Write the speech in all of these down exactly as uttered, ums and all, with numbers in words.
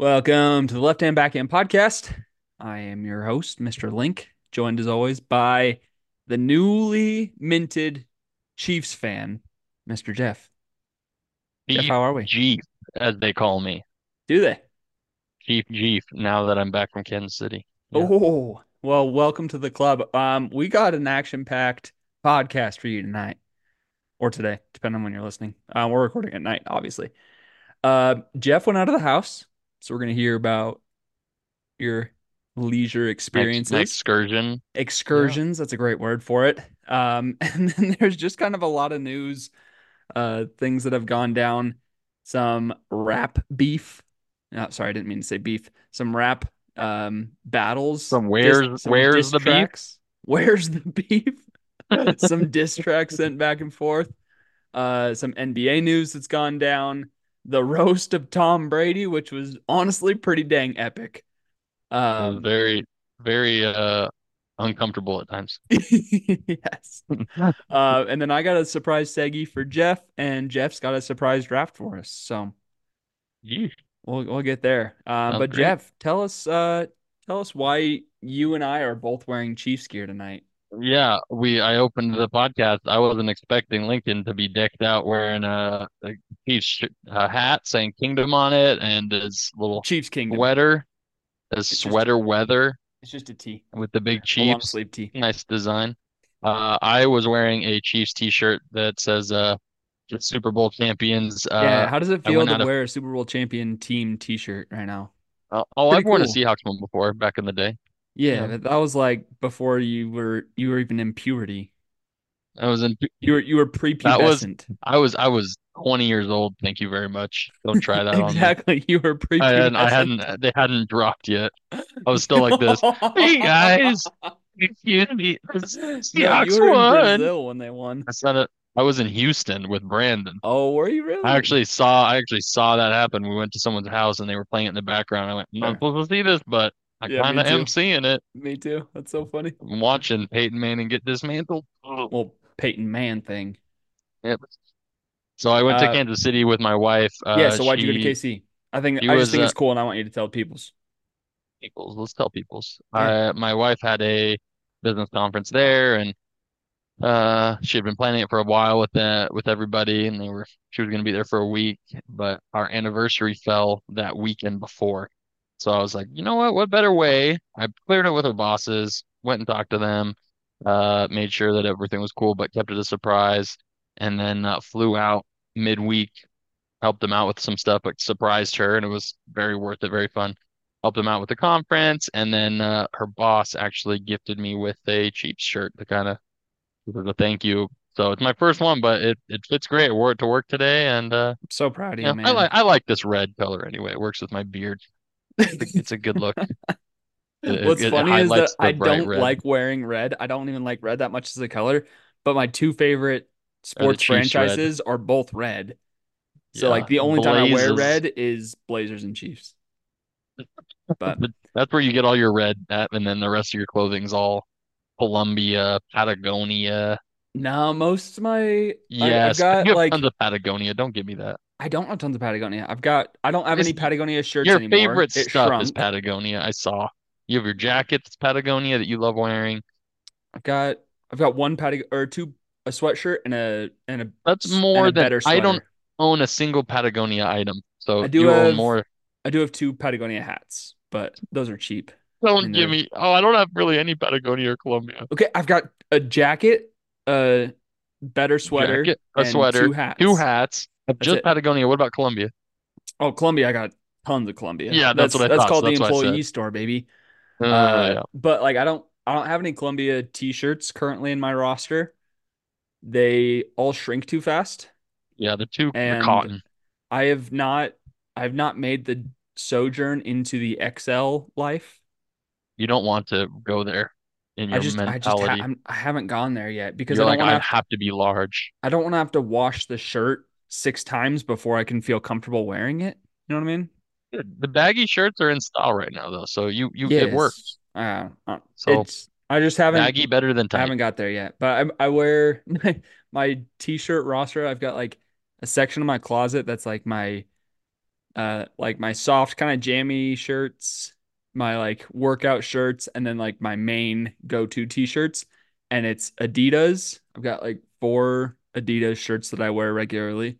Welcome to the Left Hand Backhand Podcast. I am your host, Mister Link, joined as always by the newly minted Chiefs fan, Mister Jeff. Jeff, Chief how are we? Jeef, as they call me. Do they? Chief Jeef, now that I'm back from Kansas City. Yeah. Oh, well, welcome to the club. Um, we got an action-packed podcast for you tonight or today, depending on when you're listening. Uh, we're recording at night, obviously. Uh, Jeff went out of the house, so we're gonna hear about your leisure Next, my experiences. excursion. Yeah. Excursions. That's a great word for it. Um, and then there's just kind of a lot of news, uh, things that have gone down. Some rap beef. No, sorry, I didn't mean to say beef. Some rap um battles, From dis where's some where's diss the beef? tracks. Where's the beef? Some diss tracks sent back and forth. Uh, some N B A news that's gone down. The roast of Tom Brady, which was honestly pretty dang epic. It was Um, very, very uh uncomfortable at times. yes. Uh, and then I got a surprise Segi for Jeff, and Jeff's got a surprise draft for us. So Yeesh, we'll we'll get there. Uh, sounds but great. Jeff, tell us uh tell us why you and I are both wearing Chiefs gear tonight. Yeah, we I opened the podcast. I wasn't expecting Lincoln to be decked out wearing a, a Chiefs sh- a hat saying Kingdom on it and his little Chiefs Kingdom. sweater, his It's just sweater weather. it's just a T, with the big a long Chiefs. sleeve T. Nice design. Uh, I was wearing a Chiefs t-shirt that says uh, the Super Bowl champions. Yeah, Uh, how does it I feel went to out of. wear a Super Bowl champion team T-shirt right now? Uh, oh, Pretty I've worn a cool. Seahawks one before back in the day. Yeah, Yeah, but that was like before you were you were even in puberty. I was in. You were you were That was. prepubescent. I was. I was twenty years old. Thank you very much. Don't try that on me. Exactly. You were I hadn't. I prepubescent. hadn't. They hadn't dropped yet. I was still like this. Hey guys, excuse me. No, you Seahawks were in won. Brazil when they won. I said it. I was in Houston with Brandon. Oh, were you I really? actually saw I actually saw that happen. We went to someone's house and they were playing it in the background. I went, I'm not Fair. supposed to see this, but I Yeah, kind me of am too. seeing it. Me too. That's so funny. I'm watching Peyton Manning get dismantled. Ugh. Well, Peyton Man thing. Yep. So I went to Uh, Kansas City with my wife. yeah. Uh, So why'd you go to she K C? I think she I just was think uh, it's cool, and I want you to tell people's. peoples. Let's tell peoples. Yeah. I my wife had a business conference there, and uh, she had been planning it for a while with that with everybody, and they were she was going to be there for a week, but our anniversary fell that weekend before. So I was like, you know what? What better way? I cleared it with our bosses, went and talked to them, uh, made sure that everything was cool, but kept it a surprise, and then uh, flew out midweek, helped them out with some stuff, but surprised her, and it was very worth it, very fun. Helped them out with the conference, and then uh, her boss actually gifted me with a cheap shirt to kind of as a thank you. So it's my first one, but it, it fits great. I wore it to work today, and uh, I'm so proud of you, yeah, I man. like I like this red color anyway. It works with my beard. It's a, it's a good look. It, What's it, it funny is that highlights I the bright don't red like wearing red. I don't even like red that much as a color, but my two favorite or the sports Chiefs red. franchises are both red. So like Yeah, the only time I wear blazes. red is Blazers and Chiefs. But That's where you get all your red at, and then the rest of your clothing's all Columbia, Patagonia. no, most of my I, I've Yes, you got have tons like of Patagonia. Don't give me that. I don't have tons of Patagonia. I've got I don't have This, any Patagonia shirts your anymore. favorite It stuff is shrunk. Patagonia. I saw. You have your jacket that's Patagonia that you love wearing. I've got I've got one Patag or two a sweatshirt and a and a That's and a more than better I don't sweater. own a single Patagonia item. I So do you own have more. I do have two Patagonia hats, but those are cheap. I mean Don't give they're me. Oh, I don't have really any Patagonia or Columbia. okay. I've got a jacket, a better sweater, Jacket, a and sweater, two two hats. hats. Of That's just it. Patagonia. What about Columbia? Oh, Columbia, I got tons of Columbia. Yeah, that's what That's I that's thought. So called the that's why I said. employee store, baby. Uh, Uh, yeah, but like I don't I don't have any Columbia t-shirts currently in my roster. They all shrink too fast, yeah. The two, the and cotton. I have not I have not made the sojourn into the X L life. You don't want to go there in I your just I just ha mentality. I'm, I haven't gone there yet because I You're don't like, want to I have to have to be large. I don't want to have to wash the shirt six times before I can feel comfortable wearing it. You know what I mean? The baggy shirts are in style right now, though. So you, you, it Yes. works. Uh, uh, So it's I just haven't baggy better than I tight. haven't got there yet. But I I wear my, my t-shirt roster. I've got like a section of my closet that's like my uh, like my soft kind of jammy shirts, my like workout shirts, and then like my main go-to t-shirts. And it's Adidas. I've got like four Adidas shirts that I wear regularly.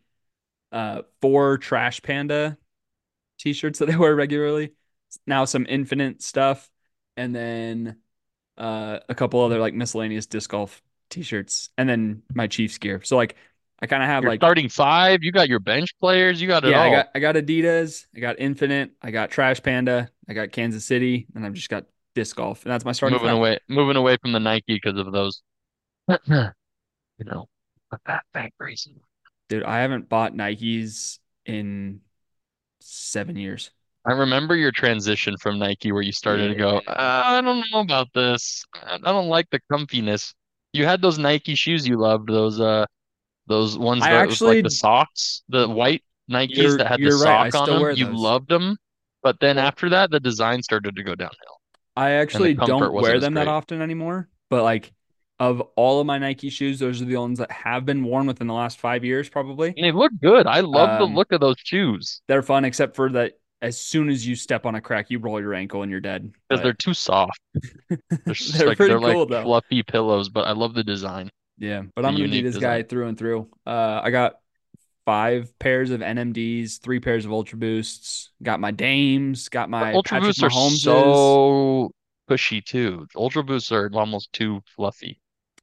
Uh, four Trash Panda t-shirts that I wear regularly. Now some Infinite stuff, and then uh, a couple other like miscellaneous disc golf t-shirts, and then my Chiefs gear. So like I kind of have Your like starting five, you got your bench players, you got it yeah, I all. got I got Adidas, I got Infinite, I got Trash Panda, I got Kansas City, and I've just got disc golf, and that's my starting Moving five. away, moving away from the Nike because of those, you know, the fat factories. Dude, I haven't bought Nikes in seven years. I remember your transition from Nike where you started to go, Yeah. "Ah, I don't know about this. I I don't like the comfiness. You had those Nike shoes you loved, those uh those ones I that with like the actually socks, the white Nikes you're that had the you're right. I sock on still them. wear You those. loved them, but then Well, after that, the design started to go downhill I and the actually comfort don't wear wasn't as them that great. often anymore, but like of all of my Nike shoes, those are the ones that have been worn within the last five years, probably. And they look good. I love the Um, look of those shoes they're fun, except for that as soon as you step on a crack, you roll your ankle and you're dead. because they're But too soft. They're s- they're like pretty they're like cool though. fluffy pillows, but I love the design. Yeah, but It's a I'm an unique Adidas guy design. through and through. Uh, I got five pairs of N M Ds, three pairs of Ultra Boosts, got my Dames, got But my Ultra Patrick Boosts are Mahomeses. so cushy too. Ultra Boosts are almost too fluffy.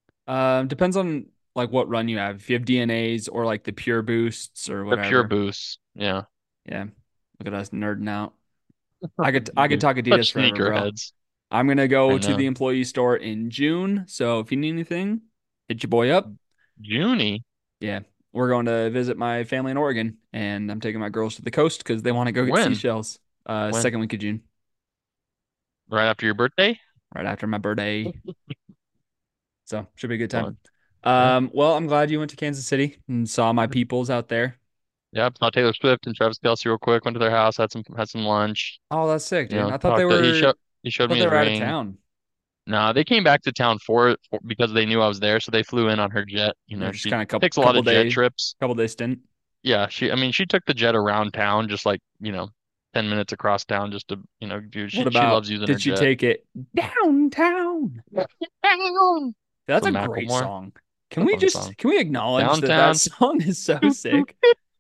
Um, depends on like what run you have. If you have D N As or like the Pure Boosts or They're pure whatever. boosts. Yeah. Yeah, look at us nerding out. I could I could Dude, talk such Adidas forever, bro. sneakerheads. I'm gonna I go to the know. employee store in June, so if you need anything, hit your boy up. Junie. Yeah, we're going to visit my family in Oregon, and I'm taking my girls to the coast because they want to go get When? seashells. Uh, When? second week of June, Right after your birthday? right after my birthday. So should be a good time. Fun. Yeah. Um, well, I'm glad you went to Kansas City and saw my peoples out there. Yeah. Saw Taylor Swift and Travis Kelce real quick. Went to their house, had some had some lunch. Oh, that's sick, You dude. know, I thought they talked to he were showed he I showed thought me they his were out of ring. town. No, they came back to town for it for, because they knew I was there, so they flew in on her jet. You They're know, just she kind of couple takes a lot couple of jet day trips. couple day stint. Yeah, she I mean, she took the jet around town just like, you know, ten minutes across town just to, you know, do What she she about loves using her did she jet. take it downtown? That's a From great Macklemore. song. It's Can a we fun just song. can we acknowledge that that Downtown. song is so I sick?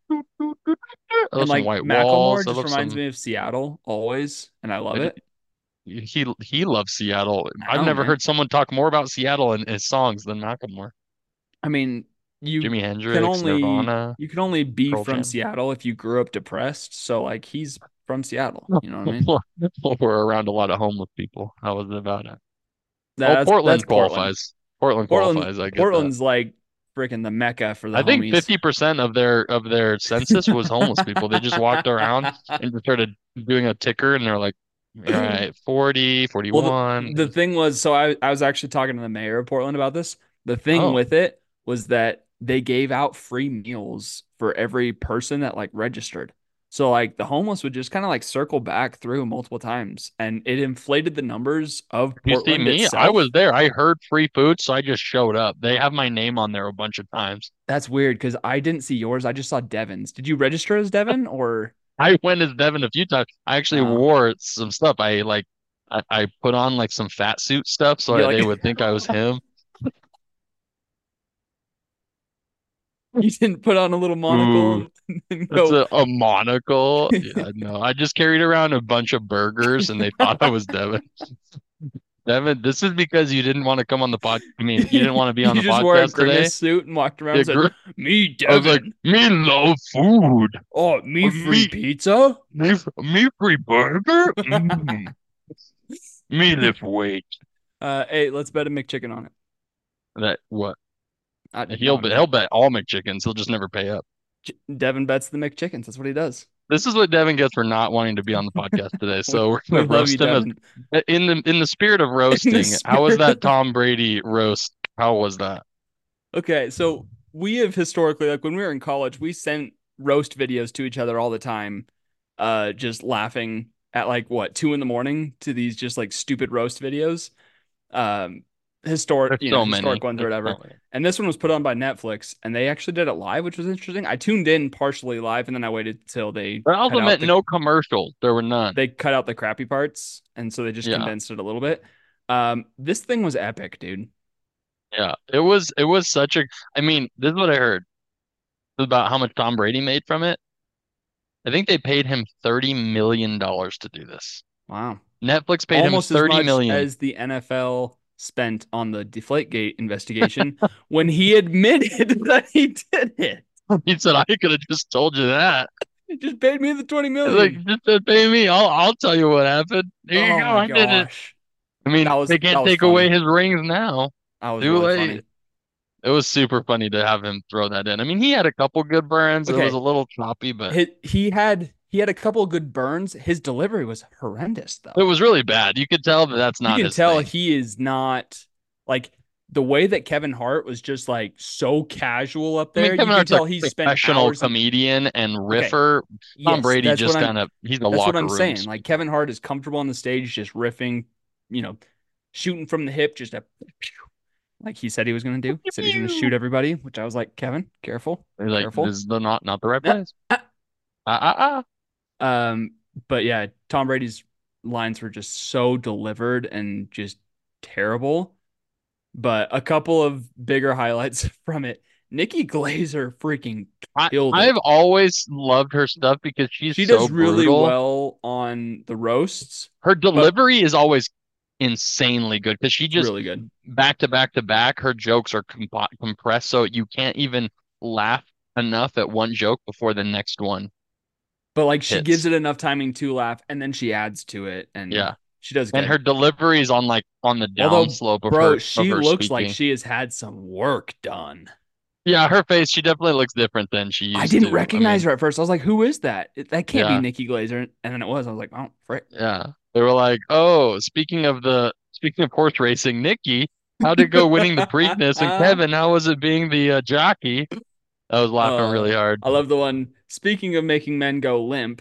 And love some like white Macklemore walls. I just love reminds some me of Seattle always, and I love I ju- it. he he loves Seattle. I I've know, never man. heard someone talk more about Seattle in his songs than Macklemore. I mean, you Jimi can Hendrix, only Nirvana, you can only be Pearl from Jam. Seattle if you grew up depressed. So like he's from Seattle, you know what I mean? We're around a lot of homeless people. How was it about it? Oh, That's that's Portland Portland. qualifies. Portland Portland qualifies. I get that. Portland's like freaking the mecca for the I think homies. fifty percent of their of their census was homeless people. They just walked around and just started doing a ticker and they're like, all right, forty, Well, the, forty-one. the thing was, so I, I was actually talking to the mayor of Portland about this. The thing Oh, with it was that they gave out free meals for every person that like registered. So like the homeless would just kind of like circle back through multiple times, and it inflated the numbers of you see Portland me? I itself. was there. I heard free food, so I just showed up. They have my name on there a bunch of times. That's weird because I didn't see yours. I just saw Devin's. Did you register as Devin or I went as Devin a few times. I actually uh, wore some stuff. I like I, I put on like some fat suit stuff so you I, like they would think I was him. you didn't put on a little monocle Ooh, and, and that's go a, a monocle. Yeah, no, I just carried around a bunch of burgers and they thought I was Devin. Devin, this is because you didn't want to come on the pod. I mean, you didn't want to be on you the just wore a podcast today. grimace suit and walked around Yeah, and said, gr- "Me, I was like, Devin. me love food. Oh, me free Me, pizza." me, me free burger. Mm, me lift weight. Uh, hey, let's bet a McChicken on it. That what? Uh, no, He'll I'm bet. He'll kidding. bet all McChickens. He'll just never pay up. Ch- Devin bets the McChickens. That's what he does. This is what Devin gets for not wanting to be on the podcast today. We, So we're we gonna love you, roast him as Devin. in the in the spirit of In the roasting. How was spirit that of Tom Brady roast? How was that? okay, so we have historically, like when we were in college, we sent roast videos to each other all the time, uh, just laughing at like what two in the morning to these just like stupid roast videos. Um, historic, There's you know, so many. historic ones or There's whatever. so many. And this one was put on by Netflix, and they actually did it live, which was interesting. I tuned in partially live, and then I waited till they But I cut also out meant the no commercials. There were none. they cut out the crappy parts, and so they just Yeah. condensed it a little bit. Um, this thing was epic, dude. Yeah. It was it was such a I mean, this is what I heard about how much Tom Brady made from it. I think they paid him thirty million dollars to do this. Wow. Netflix paid him Almost as thirty much million. as the N F L spent on the Deflategate investigation when he admitted that he did it. He said I could have just told you that. He just paid me the twenty He's like, million. just uh, pay me. I'll I'll tell you what happened. Here you Oh go. my I did it. gosh. I That mean, was they that can't was take away funny. his rings now. That was Too really late. funny. It was super funny to have him throw that in. I mean, he had a couple good burns. It was a Okay, little choppy, but he, he had he had a couple of good burns. His delivery was horrendous it though. was really bad. You could tell that that's You not can his tell thing. he is not like the way that Kevin Hart was just like so casual up I mean, there. You Kevin can Hart's a tell he spent professional hours in. comedian and Okay, riffer. Tom yes, Brady that's what just I'm kind of he's a that's what locker I'm room saying. Like speaker. Kevin Hart is comfortable on the stage, just riffing, you know, shooting from the hip, just a like he said he was going to do. He said he's going to shoot everybody, which I was like, Kevin, careful, He's like, this careful. is the not not the right Yeah. place. Ah ah ah. Um, but yeah, Tom Brady's lines were just so delivered and just terrible. But a couple of bigger highlights from it. Nikki Glazer freaking I killed I've it. always loved her stuff because she's She so does really brutal. well on the roasts, Her but delivery is always insanely good because she it's just really good. back to back to back, her jokes are comp compressed, so you can't even laugh enough at one joke before the next one But like she gives hits. it enough timing to laugh, and then she adds to it, and Yeah. she does And good. her delivery is on like on the Although, downslope of bro, her of she her looks like speaking. she has had some work done. Yeah, her face, she definitely looks different than she I used didn't to. I recognize mean, her at first. I was like, "Who is that? That can't be yeah, Nikki Glazer." And then it was. I was like, "Oh, frick!" yeah. They were like, "Oh, speaking of the speaking of horse racing, Nikki, how'd it go winning the Preakness? And uh, Kevin, how was it being the uh, jockey?" I was laughing really hard. I love the one. Speaking of making men go limp,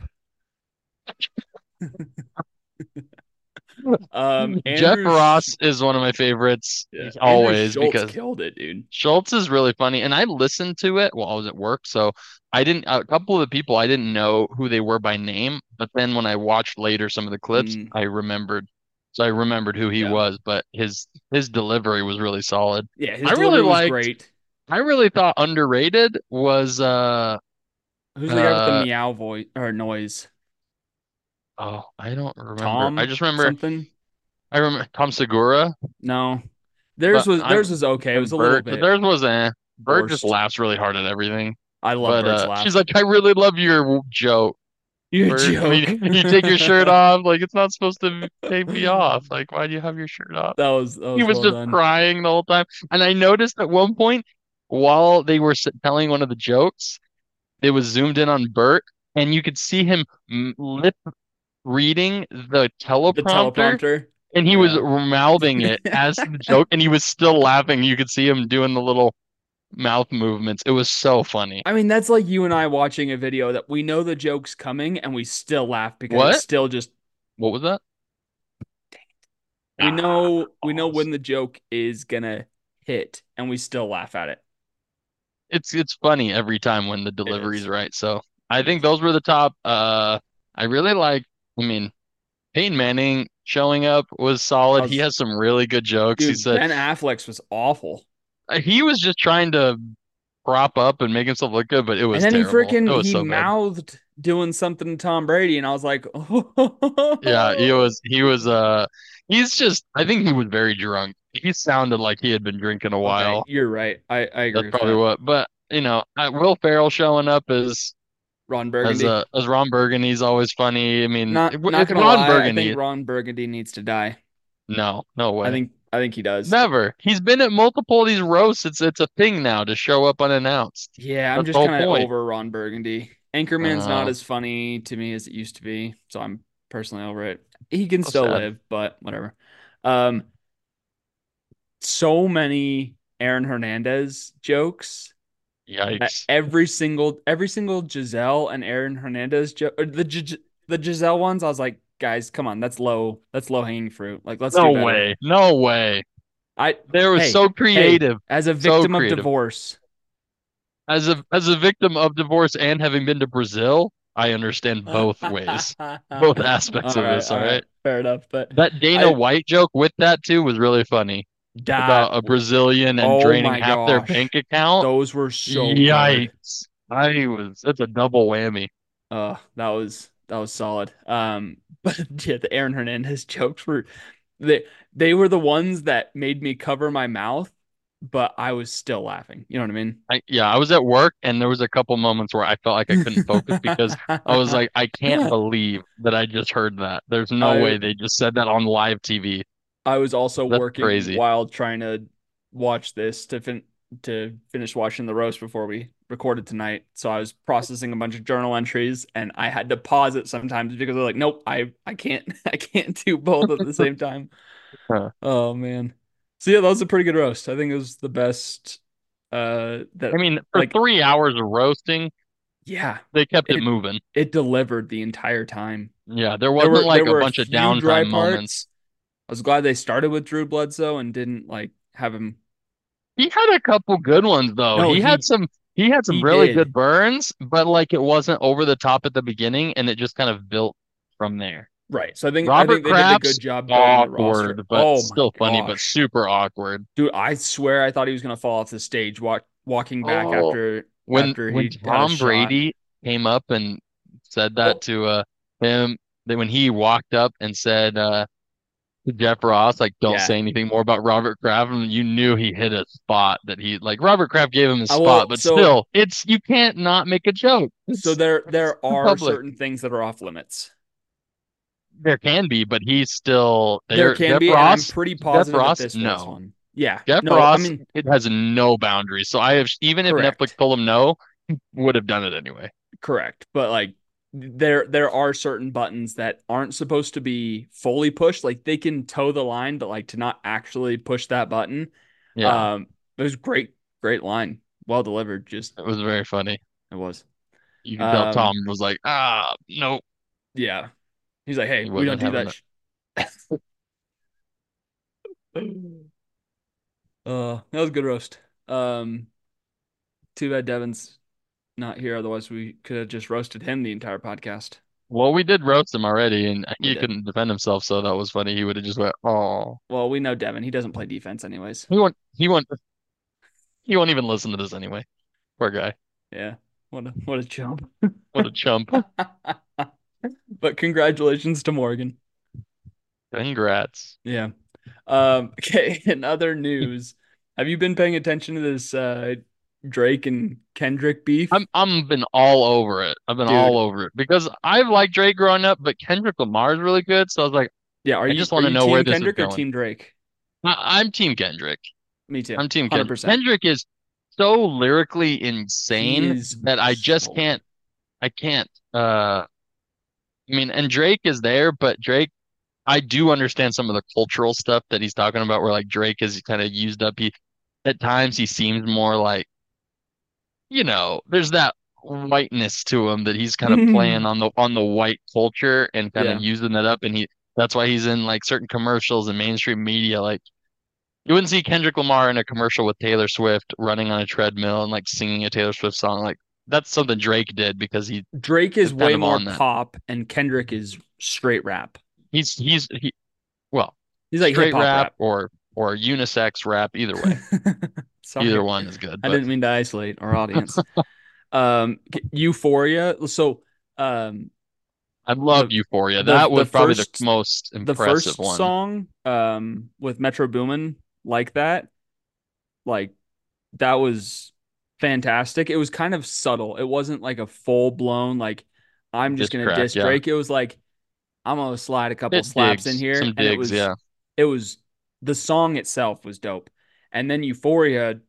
um, Jeff Andrew, Sch- Ross is one of my favorites yeah, Andrew always Schultz because killed it, dude. Schultz is really funny. And I listened to it while I was at work. So I didn't, a couple of the people I didn't know who they were by name. But then when I watched later some of the clips, Mm, I remembered. So I remembered who he yeah, was, but his his delivery was really solid. yeah, his I really delivery was liked, great. I really thought underrated was uh Who's the guy with the uh meow voice or noise? oh, I don't remember. I Tom just remember something? I remember Tom Segura, No, theirs but was theirs I'm was okay. It was and a little Bert, but bit theirs was eh. Bert just forced. laughs really hard at everything. I love But Bert's uh, she's laugh. like, I really love your w- joke, You Bert. I joke. mean, you take your shirt That off, like it's not supposed to take me off. Like, why do you have your shirt off? was that He was was well just done. crying the whole time. And I noticed at one point, while they were s- telling one of the jokes, it was zoomed in on Bert, and you could see him m- lip reading the The teleprompter, teleprompter. and he was Yeah. mouthing it as the joke, and he was still laughing. You could see him doing the little mouth movements. It was so funny. I mean, that's like you and I watching a video that we know the joke's coming and we still laugh because it's What? still just What was that? we Ah, know we know balls. when the joke is gonna hit and we still laugh at it. It's it's funny every time when the It delivery's is. right. So I It think is. those were the top. Uh, I really like. I mean, Peyton Manning showing up was I solid. He was has some really good jokes. He dude, said Ben Affleck's was awful. uh, he was just trying to prop up and make himself look good, but it And was then he terrible. It freaking was he so bad. mouthed doing something to Tom Brady, and I was like, Yeah, he oh. was. He was. Uh, he's just. I think he was very drunk. He sounded like he had been drinking a Okay, while. you're right. I, I agree That's with probably that. what. But you know, I, Will Ferrell showing up as Ron as Burgundy. uh as Ron Burgundy's always funny. I mean, Not it, not it's gonna Ron lie, I think Burgundy. Ron Burgundy needs to die. No, no I way. think I think he does. Never. He's been at multiple of these roasts. It's it's a thing now to show up unannounced. Yeah, I'm That's just the whole kind of point. over Ron Burgundy. I Anchorman's not know. as funny to me as it used to be, so I'm personally over it. He can So still sad. live, but whatever. Um, so many Aaron Hernandez jokes. That Yikes. every single every single Giselle and Aaron Hernandez joke, or the Gi- the Giselle ones, I was like, guys, come on, that's low, that's low hanging fruit. Like, let's do No better. way. No way. I They were hey, so hey, creative, as a so victim of creative. divorce, As a as a victim of divorce and having been to Brazil, I understand all both ways, both aspects of right, this. all All right, right. fair enough. But That Dana I White joke with that too was really funny that about a Brazilian and oh draining my half their gosh, bank account. those were so good. Yikes. I was That's a double whammy. Uh, that was that was solid. Um, but yeah, the Aaron Hernandez jokes were they they were the ones that made me cover my mouth, but I was still laughing. You know what I mean? I Yeah, I was at work and there was a couple moments where I felt like I couldn't focus because I was like, I can't believe that I just heard that. There's no I way they just said that on live T V. I was also That's working crazy. while trying to watch this to fin to finish watching the roast before we recorded tonight. So I was processing a bunch of journal entries and I had to pause it sometimes because I was like, nope, I I can't I can't do both at the same time. Huh. Oh man. So yeah, that was a pretty good roast. I think it was the best uh I that mean, for like three hours of roasting, yeah, they kept it it moving. it delivered the entire time. Yeah, there There wasn't were there like a were a bunch of few dry downtime moments. parts. I was glad they started with Drew Bledsoe and didn't like have him. He had a couple good ones though. No, He had he some he had some he really did. good burns, but like it wasn't over the top at the beginning and it just kind of built from there. Right. So I think I Robert think they did a Kraft's good job building the roster. awkward, but Oh my still funny, but gosh. super awkward. Dude, I swear I thought he was gonna fall off the stage walk, walking back Oh, after when after when he had a Tom shot. Brady came up and said that Oh, to uh him, that when he walked up and said uh to Jeff Ross, like, don't yeah. say anything more about Robert Kraft, and you knew he hit a spot that he like Robert Kraft gave him his I spot, will but so still, it's you can't not make a joke. so It's there it's there too are public. certain things that are off limits. There can be, but he's still There there. can Jeff be, and I'm Ross, pretty Jeff positive that Ross, this was no. one. Yeah. Jeff No, I Ross, mean, it has no boundaries. So I have, even if Netflix correct. told him no, would have done it anyway. Correct. But like there there are certain buttons that aren't supposed to be fully pushed. Like they can toe the line, but like to not actually push that button. Yeah, Um, it was great, great line. Well delivered. Just it was very funny. it was. You can tell Tom Um, was like, ah, no, yeah. He's like, he hey, we don't wasn't do having that. that. Sh-. Uh, that was a good roast. Um, too bad Devin's not here. Otherwise, we could have just roasted him the entire podcast. Well, we did roast him already, and We he did. couldn't defend himself, so that was funny. He would have just went, oh, Well, we know Devin. He doesn't play defense anyways. he won't, he won't, he won't even listen to this anyway. Poor guy. Yeah. What a what a chump. What a chump. But congratulations to Morgan. Congrats. Yeah. Um, okay, in other news, have you been paying attention to this uh Drake and Kendrick beef? I'm I'm been all over it. I've been all Dude, over it because I've liked Drake growing up, but Kendrick Lamar is really good. So I was like, yeah, are I you just are want to you know where team this is Kendrick or going. team Drake? I, I'm Team Kendrick. Me too. I'm Team Kendrick. one hundred percent. Kendrick is so lyrically He insane is that I just so can't. good. I can't. Uh, I mean, and Drake is there, but Drake, I do understand some of the cultural stuff that he's talking about, where like Drake is kind of used up. He At times he seems more like, you know, there's that whiteness to him that he's kind of playing on the on the white culture and kind of Yeah. using that up, and he that's why he's in like certain commercials and mainstream media. Like you wouldn't see Kendrick Lamar in a commercial with Taylor Swift running on a treadmill and like singing a Taylor Swift song. Like that's something Drake did because he Drake is is kind way of more on that. pop and Kendrick is straight rap. He's he's he well, He's like hip straight hop rap rap. or or unisex rap, either way. Either Sorry. one is good, I but didn't mean to isolate our audience. Um, Euphoria. So, um, I love the Euphoria. the That the was probably the first most the impressive first one. song, um, with Metro Boomin like that, like that was fantastic. It was kind of subtle. It wasn't like a full blown like I'm just Diss gonna track, diss yeah. Drake. It was like I'm gonna slide a couple It slaps in digs. here, Some and it digs, was yeah. it was the song itself was dope. And then Euphoria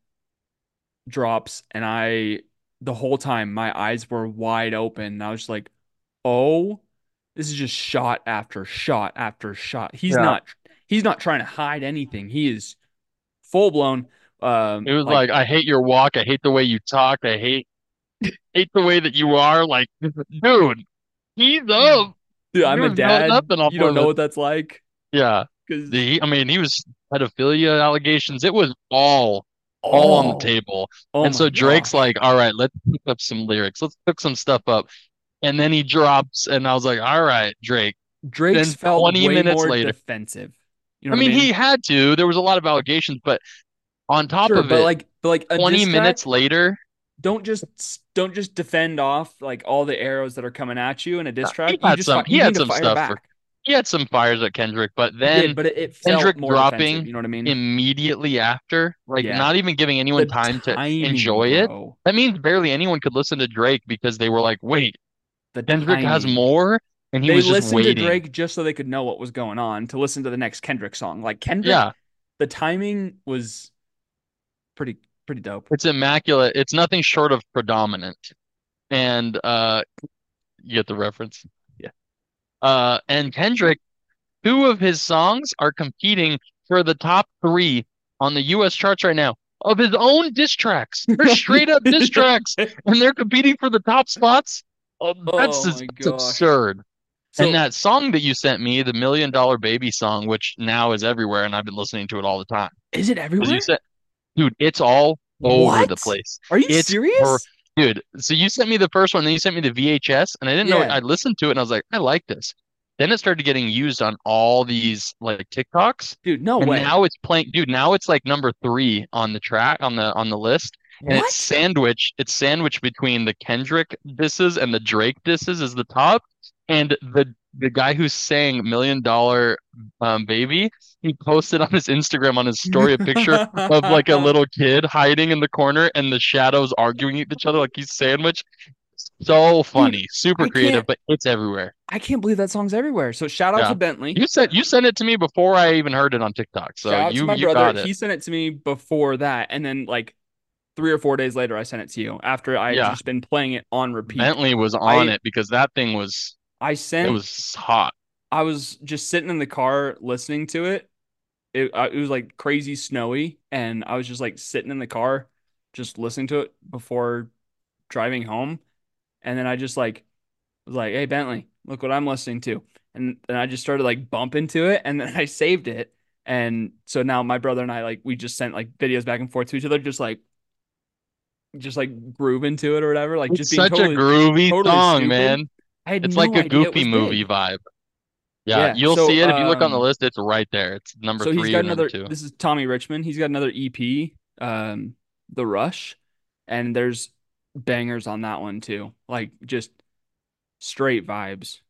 drops, and I the whole time my eyes were wide open. I was just like, oh, this is just shot after shot after shot. He's Yeah. not he's not trying to hide anything. He is full blown um It was like like, I hate your walk. I hate the way you talk. I hate hate the way that you are. Like, dude, he's up. dude, I'm a There's no dad. nothing off You don't know limits. what that's like. Yeah. because The, I mean, he was pedophilia allegations. It was all all on the oh, table. oh And my so Drake's gosh, like, all right, let's cook up some lyrics. Let's cook some stuff up. And then he drops, and I was like, all right, Drake. Drake's Then felt twenty way minutes more later, defensive. You know I what I mean, mean? he had to. There was a lot of allegations, but on top Sure, of but it, like, but like a twenty diss minutes track, later, don't just don't just defend off like all the arrows that are coming at you in a diss track. he You had just some fi- he you need had to some fire stuff for back. he had some fires at Kendrick, but He did, then but it, it felt Kendrick more defensive. dropping You know what I mean? immediately after, like Yeah. not even giving anyone The time to timing, enjoy it. bro. That means barely anyone could listen to Drake because they were like, wait, The Kendrick has timing. more, and he They was just listened to waiting. Drake just so they could know what was going on to listen to the next Kendrick song. Like Kendrick, Yeah, the timing was pretty pretty dope. it's immaculate. It's nothing short of predominant. And uh you get the reference. Yeah. Uh and Kendrick, two of his songs are competing for the top three on the U S charts right now of his own diss tracks. They're straight up diss tracks, and they're competing for the top spots. Oh, that's Oh just, my that's gosh. absurd. And So that song that you sent me, the Million Dollar Baby song, which now is everywhere, and I've been listening to it all the time. is it Because you everywhere? said, dude, it's all over the What? place. Are you It's per, serious? dude. So you sent me the first one, then you sent me the V H S, and I didn't know. Yeah. I listened to it, and I was like, I like this. Then it started getting used on all these like TikToks, Dude, no and way. now it's playing. Dude, now it's like number three on the track on the on the list, and it's What? sandwiched. It's sandwiched between the Kendrick disses and the Drake disses is the top, and the the guy who's saying Million Dollar um, Baby, he posted on his Instagram on his story a picture of like a little kid hiding in the corner and the shadows arguing with each other like he's sandwiched. So Dude, funny, super I creative, can't but it's everywhere. I can't believe that song's everywhere. So shout out to Yeah. Bentley. You said you sent it to me before I even heard it on TikTok. So Shout out to you my you brother. got it. He sent it to me before that. And then like three or four days later, I sent it to you after I had Yeah. just been playing it on repeat. Bentley was on I it because that thing was I it sent was hot. I was just sitting in the car listening to it. It uh, it was like crazy snowy, and I was just like sitting in the car, just listening to it before driving home. And then I just like was like, "Hey Bentley, look what I'm listening to," and then I just started like bumping to it, and then I saved it. And so now my brother and I like we just sent like videos back and forth to each other, just like just like grooving to it or whatever, like just It's being such a totally groovy totally song, stupid. man. I had It's like no a idea it goofy was movie big. vibe. Yeah, Yeah. you'll So see it if you look on the um list. It's right there. It's number so he's three or got number another two. this is Tommy Richmond. He's got another E P, um, The Rush, and there's bangers on that one too. Like just straight vibes.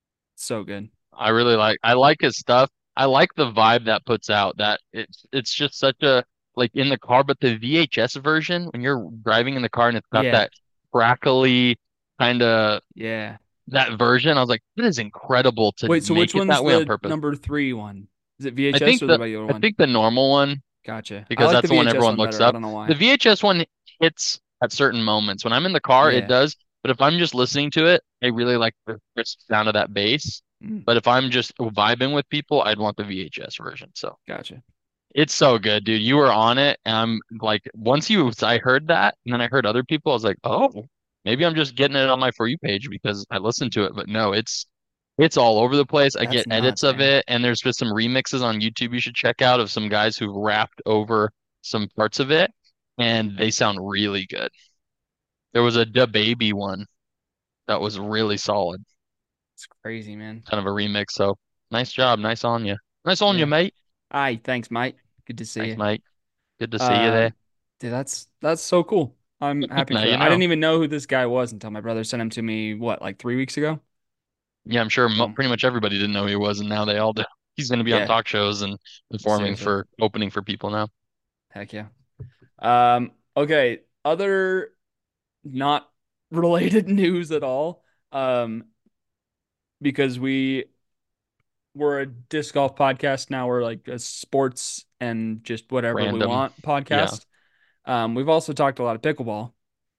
So good. I really like I like his stuff. I like the vibe that puts out that it's it's just such a like in the car, but the V H S version when you're driving in the car and it's got Yeah. that crackly kind of Yeah. that version, I was like, it is incredible to Wait, so which make it one's that way on the purpose. number three one? Is it I V H S think or the the regular I one? think the normal one, Gotcha. I because like the that's the one V H S everyone one looks better. I up. don't know The why. V H S one hits at certain moments. When I'm in the car, it Yeah. does, but if I'm just listening to it, I really like the crisp sound of that bass. Mm, But if I'm just vibing with people, I'd want the V H S version. So gotcha. it's so good, dude. You were on it, and I'm like, once you, I heard that, and then I heard other people, I was like, oh, maybe I'm just getting it on my For You page because I listened to it. But no, it's it's all over the place. I That's get edits nuts, of man. it, and there's just some remixes on YouTube you should check out of some guys who've rapped over some parts of it, and they sound really good. There was a Da Baby one that was really solid, It's crazy, man. kind of a remix. So nice job, nice on you, nice on you, Yeah. mate. Aye, thanks, mate. Good to see Thanks, you. mate. Good to see you there. Um, dude, that's that's so cool. I'm happy Now for you that. I know. didn't even know who this guy was until my brother sent him to me, what, like three weeks ago? Yeah, I'm sure mo So, pretty much everybody didn't know who he was, and now they all do. He's going to be on yeah, talk shows and performing seriously. for opening for people now. Heck yeah. Um, okay, other not related news at all. Um, because we we're a disc golf podcast now. We're like a sports and just whatever we Random. want Yeah. podcast. Um, we've also talked a lot of pickleball,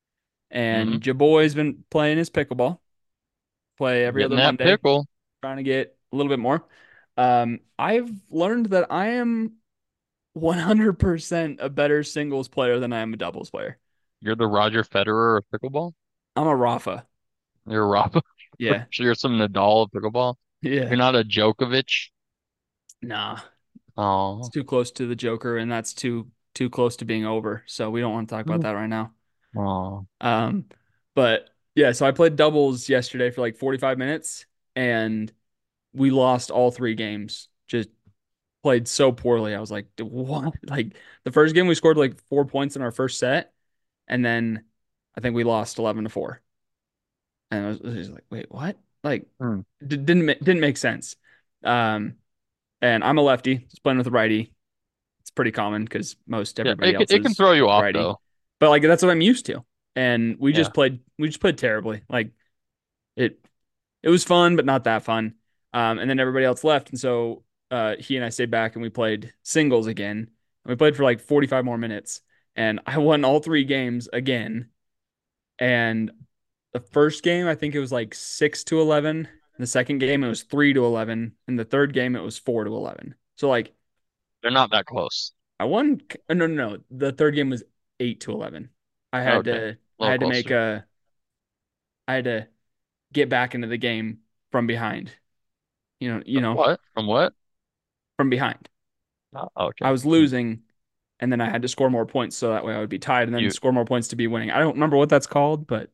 Hmm. and your boy's been playing his pickleball, play every Getting other that Monday, pickle. trying to get a little bit more. Um, I've learned that I am one hundred percent a better singles player than I am a doubles player. You're the Roger Federer of pickleball. I'm a Rafa. You're Rafa. Yeah. You're some Nadal of pickleball. You're Yeah. not a Djokovic. Nah, it's Oh, too close to the Joker, and that's too too close to being over. So we don't want to talk about that right now. oh, Um, but yeah, so I played doubles yesterday for like forty-five minutes, and we lost all three games. Just played so poorly. I was like, what? Like the first game we scored like four points in our first set, and then I think we lost eleven to four. And I was, I was just like, wait, what? Like hmm. d- didn't ma- didn't make sense. Um, and I'm a lefty, just playing with a righty. It's pretty common because most Yeah, everybody it can, else it can is throw you off righty. though. But like that's what I'm used to. And we Yeah. just played we just played terribly. Like it it was fun, but not that fun. Um, and then everybody else left, and so uh, he and I stayed back and we played singles again. And we played for like forty-five more minutes, and I won all three games again. And the first game, I think it was like six to eleven. The second game, it was three to eleven. And the third game, it was four to eleven. So like They're not that close. I won. No, no, no. The third game was eight to eleven. I had Okay. A to, I little had to make closer. a, I had to get back into the game from behind. You know, you From know, what? From what? from behind. Oh, I okay. was Hmm. losing, and then I had to score more points so that way I would be tied, and then You score more points to be winning. I don't remember what that's called, but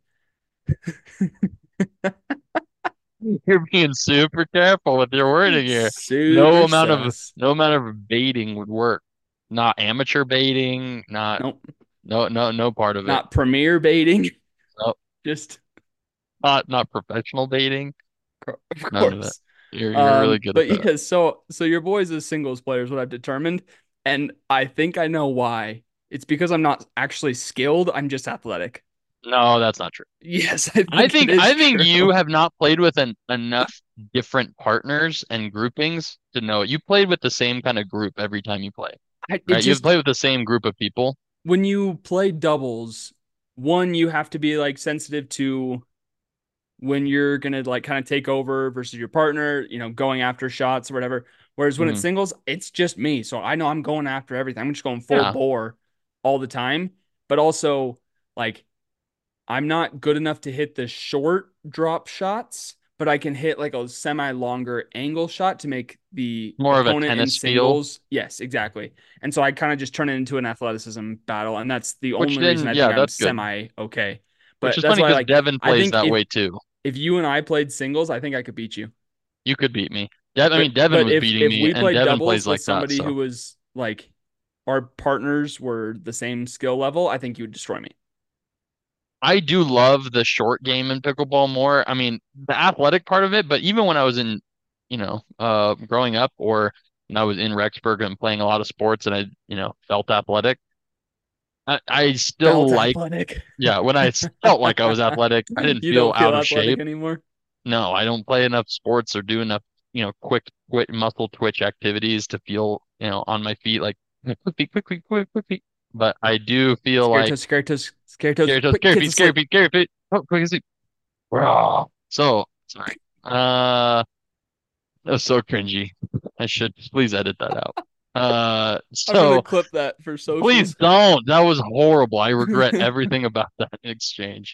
you're being super careful with your wording here. No super amount of sus. no amount of baiting would work. Not amateur baiting, not Nope, no no no part of it. not premier baiting. No, Just not not professional baiting. of None of it. course. You're you're really Um, good at but that. yeah, so so your boys as singles players, what I've determined, and I think I know why. It's because I'm not actually skilled. I'm just athletic. No, that's not true. Yes, I I think it think is I think true. you have not played with an, enough different partners and groupings to know it. You played with the same kind of group every time you play, I, it right? You've just played with the same group of people. when you play doubles, one, you have to be like sensitive to when you're gonna like kind of take over versus your partner, you know, going after shots or whatever. Whereas when it's Hmm. singles, it's just me. So I know I'm going after everything. I'm just going full Yeah, bore all the time. But also, like, I'm not good enough to hit the short drop shots, but I can hit like a semi longer angle shot to make the more of a opponent in tennis feel, singles. Yes, exactly. And so I kind of just turn it into an athleticism battle. And that's the which only reason then, I think yeah, I'm that's good. semi okay. Which But is that's funny why, because like, Devin I plays think that if way too. if you and I played singles, I think I could beat you. You could beat me. Dev, I But mean, Devin but was if beating if me, we and played Devin doubles plays with like that. somebody So who was like our partners were the same skill level, I think you would destroy me. I do love the short game in pickleball more. I mean, the athletic part of it, but even when I was in, you know, uh, growing up or when I was in Rexburg and playing a lot of sports and I, you know, felt athletic, I, I Felt still like, athletic. yeah, when I s- felt like I was athletic, I didn't You feel don't feel out of athletic shape. anymore. No, I don't play enough sports or do enough, you know, quick, quick muscle twitch activities to feel, you know, on my feet like quickly, quickly, quick, quickly. But I do feel Scary like toes, scary toes, scary toes. scary toes, Quick, scary kids feet, scary asleep. feet, scary feet. Oh, quick as Raw. So sorry. Uh, that was so cringy. I should please edit that out. Uh, I'm gonna so clip that for please socials. don't. That was horrible. I regret everything about that exchange.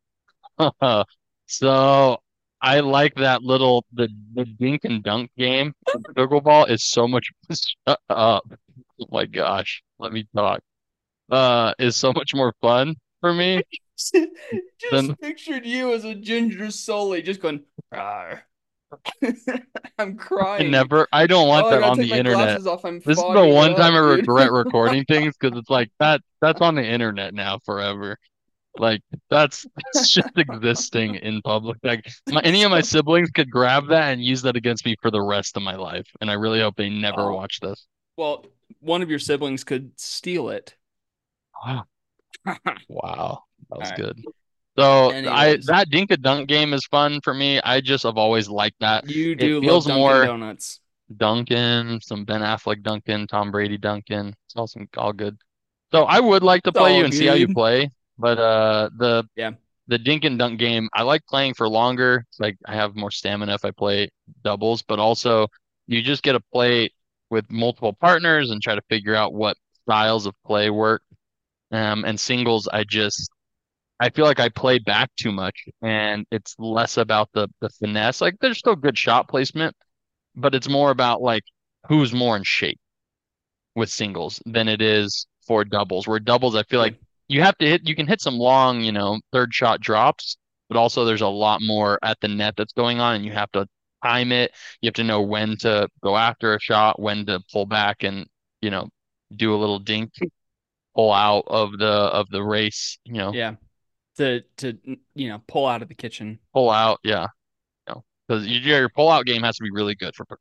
So I like that little the the dink and dunk game. Pickleball is so much. Shut up. Oh my gosh. Let me talk. Uh, is so much more fun for me than Just pictured you as a ginger Sully just going, "Rawr." I'm I crying. never, I don't want Oh, I that gotta on take the my internet. glasses off. I'm This is the fogging it one time I up, dude. regret recording things because it's like that, that's on the internet now forever. Like that's, that's just existing in public. Like my, any of my So, siblings could grab that and use that against me for the rest of my life. And I really hope they never uh, watch this. well, one of your siblings could steal it. Wow. All Wow. That was right. good. So I, Anyways, that dink a dunk game is fun for me. I just have always liked that. you It do love feels Dunkin' more Donuts. Duncan, some Ben Affleck Duncan, Tom Brady Duncan. It's all some all good. So I would like to It's play you all and see how you good. play, but uh the Yeah. the dink and dunk game, I like playing for longer. It's like I have more stamina if I play doubles, but also you just get to play with multiple partners and try to figure out what styles of play work. Um, and singles, I just I feel like I play back too much, and it's less about the the finesse. Like there's still good shot placement, but it's more about like who's more in shape with singles than it is for doubles. Where doubles, I feel like True. you have to hit, you can hit some long, you know, third shot drops, but also there's a lot more at the net that's going on, and you have to time it. You have to know when to go after a shot, when to pull back and, you know, do a little dink, pull out of the of the race, you know, Yeah. To to you know pull out of the kitchen. pull out, yeah, you know, because your pull out game has to be really good for.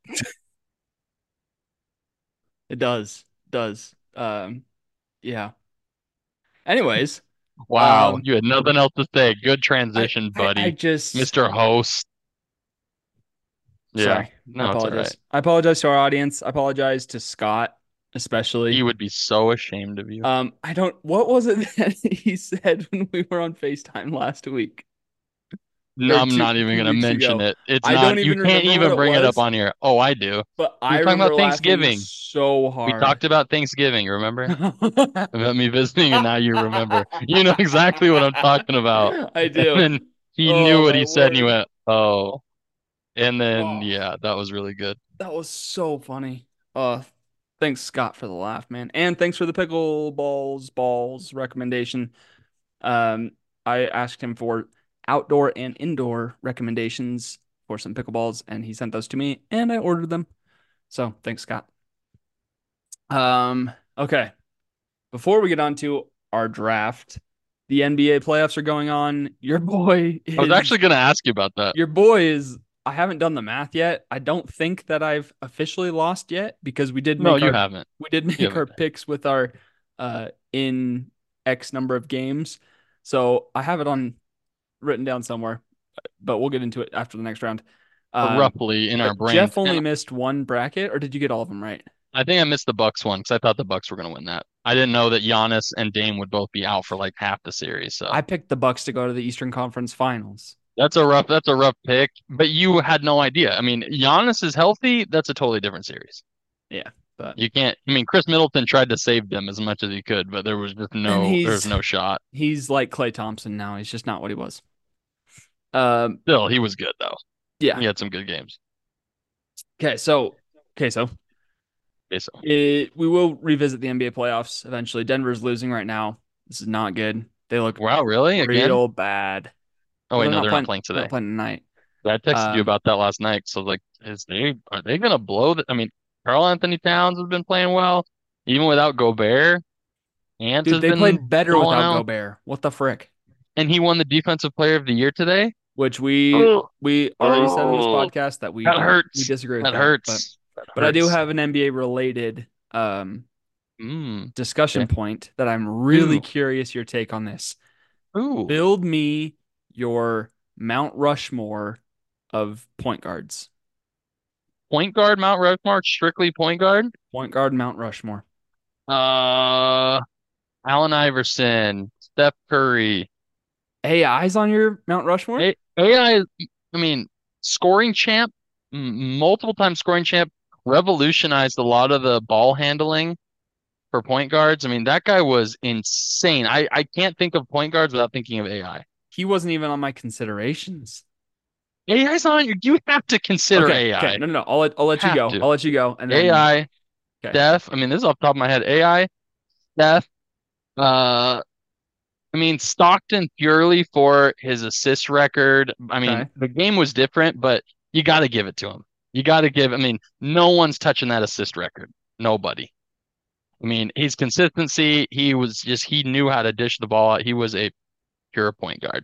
It does. Does. Um. Yeah. Anyways. Wow, Um. you had nothing else to say. Good I transition, I I buddy. just. mister Host. Yeah, Sorry. I no, it's all right. apologize. I apologize to our audience. I apologize to Scott, He especially. would be so ashamed of you. Um. I don't. What was it that he said when we were on FaceTime last week No, or I'm two not even two gonna weeks mention ago? it. It's I not, don't you even can't remember what even it bring it up was, on here. Oh, I do. but We I were talking about remember laughing Thanksgiving. so We hard. talked about Thanksgiving, remember? About me visiting, and now you remember. You know exactly what I'm talking about. I And do. then he knew Oh what my he said, and he word. went, "Oh." And then, Oh, yeah, that was really good. that was so funny. Uh, thanks Scott for the laugh, man, and thanks for the pickleballs balls recommendation. Um, I asked him for outdoor and indoor recommendations for some pickleballs, and he sent those to me, and I ordered them. So thanks, Scott. Um, okay. Before we get on to our draft, the N B A playoffs are going on. Your boy I was is actually gonna ask you about that. your boy is I haven't done the math yet. I don't think that I've officially lost yet because we did No, make you our haven't. we did You make our haven't. picks with our uh in X number of games. So I have it on written down somewhere, but we'll get into it after the next round. Um, Roughly in our but brains. Jeff only And missed one bracket, or did you get all of them right? I think I missed the Bucks one because I thought the Bucks were gonna win that. I didn't know that Giannis and Dame would both be out for like half the series. So I picked the Bucks to go to the Eastern Conference Finals. that's a rough that's a rough pick. But you had no idea. I mean, Giannis is healthy, that's a totally different series. Yeah, but You can't I mean Chris Middleton tried to save them as much as he could, but there was just and no there was he's no shot. he's like Klay Thompson now. He's just not what he was. Um, Still, he was good though. yeah. He had some good games. Okay, so okay, so Okay, so it, we will revisit the N B A playoffs eventually. Denver's losing right now. This is not good. They look wow, really? Again? real bad. Oh Well, wait, they're no, not they're not playing. playing They're not today. playing tonight. I texted you Um, about that last night. So like, is they are they gonna blow the? I mean, Karl Anthony Towns has been playing well, even without Gobert. Ant dude, has they been played better balling without out, Gobert. What the frick? and he won the Defensive Player of the Year today. Which we Oh, we already said in this oh, podcast that we that don't we hurts. disagree with That that. But hurts. That but I do hurts. have an N B A related um Mm. discussion Okay. point that I'm really Ooh. curious your take on this. Ooh. Build me your Mount Rushmore of point guards. Point guard, Mount Rushmore, strictly point guard. Point guard Mount Rushmore. Uh, Allen Iverson, Steph Curry. A I's on your Mount Rushmore? A AI, I I mean, scoring champ, m- multiple time scoring champ, revolutionized a lot of the ball handling for point guards. I mean, that guy was insane. I, I can't think of point guards without thinking of A I. He wasn't even on my considerations. A I's on you. You have to consider Okay, okay. A I. No, no, no. I'll let I'll let you Have go. to. I'll let you go. And then A I, okay. Steph. I mean, this is off the top of my head. A I, Steph. Uh, I mean, Stockton purely for his assist record. I mean, Okay. the game was different, but you got to give it to him. You got to give. I mean, no one's touching that assist record. Nobody. I mean, his consistency, he was just, he knew how to dish the ball out. He was a pure point guard.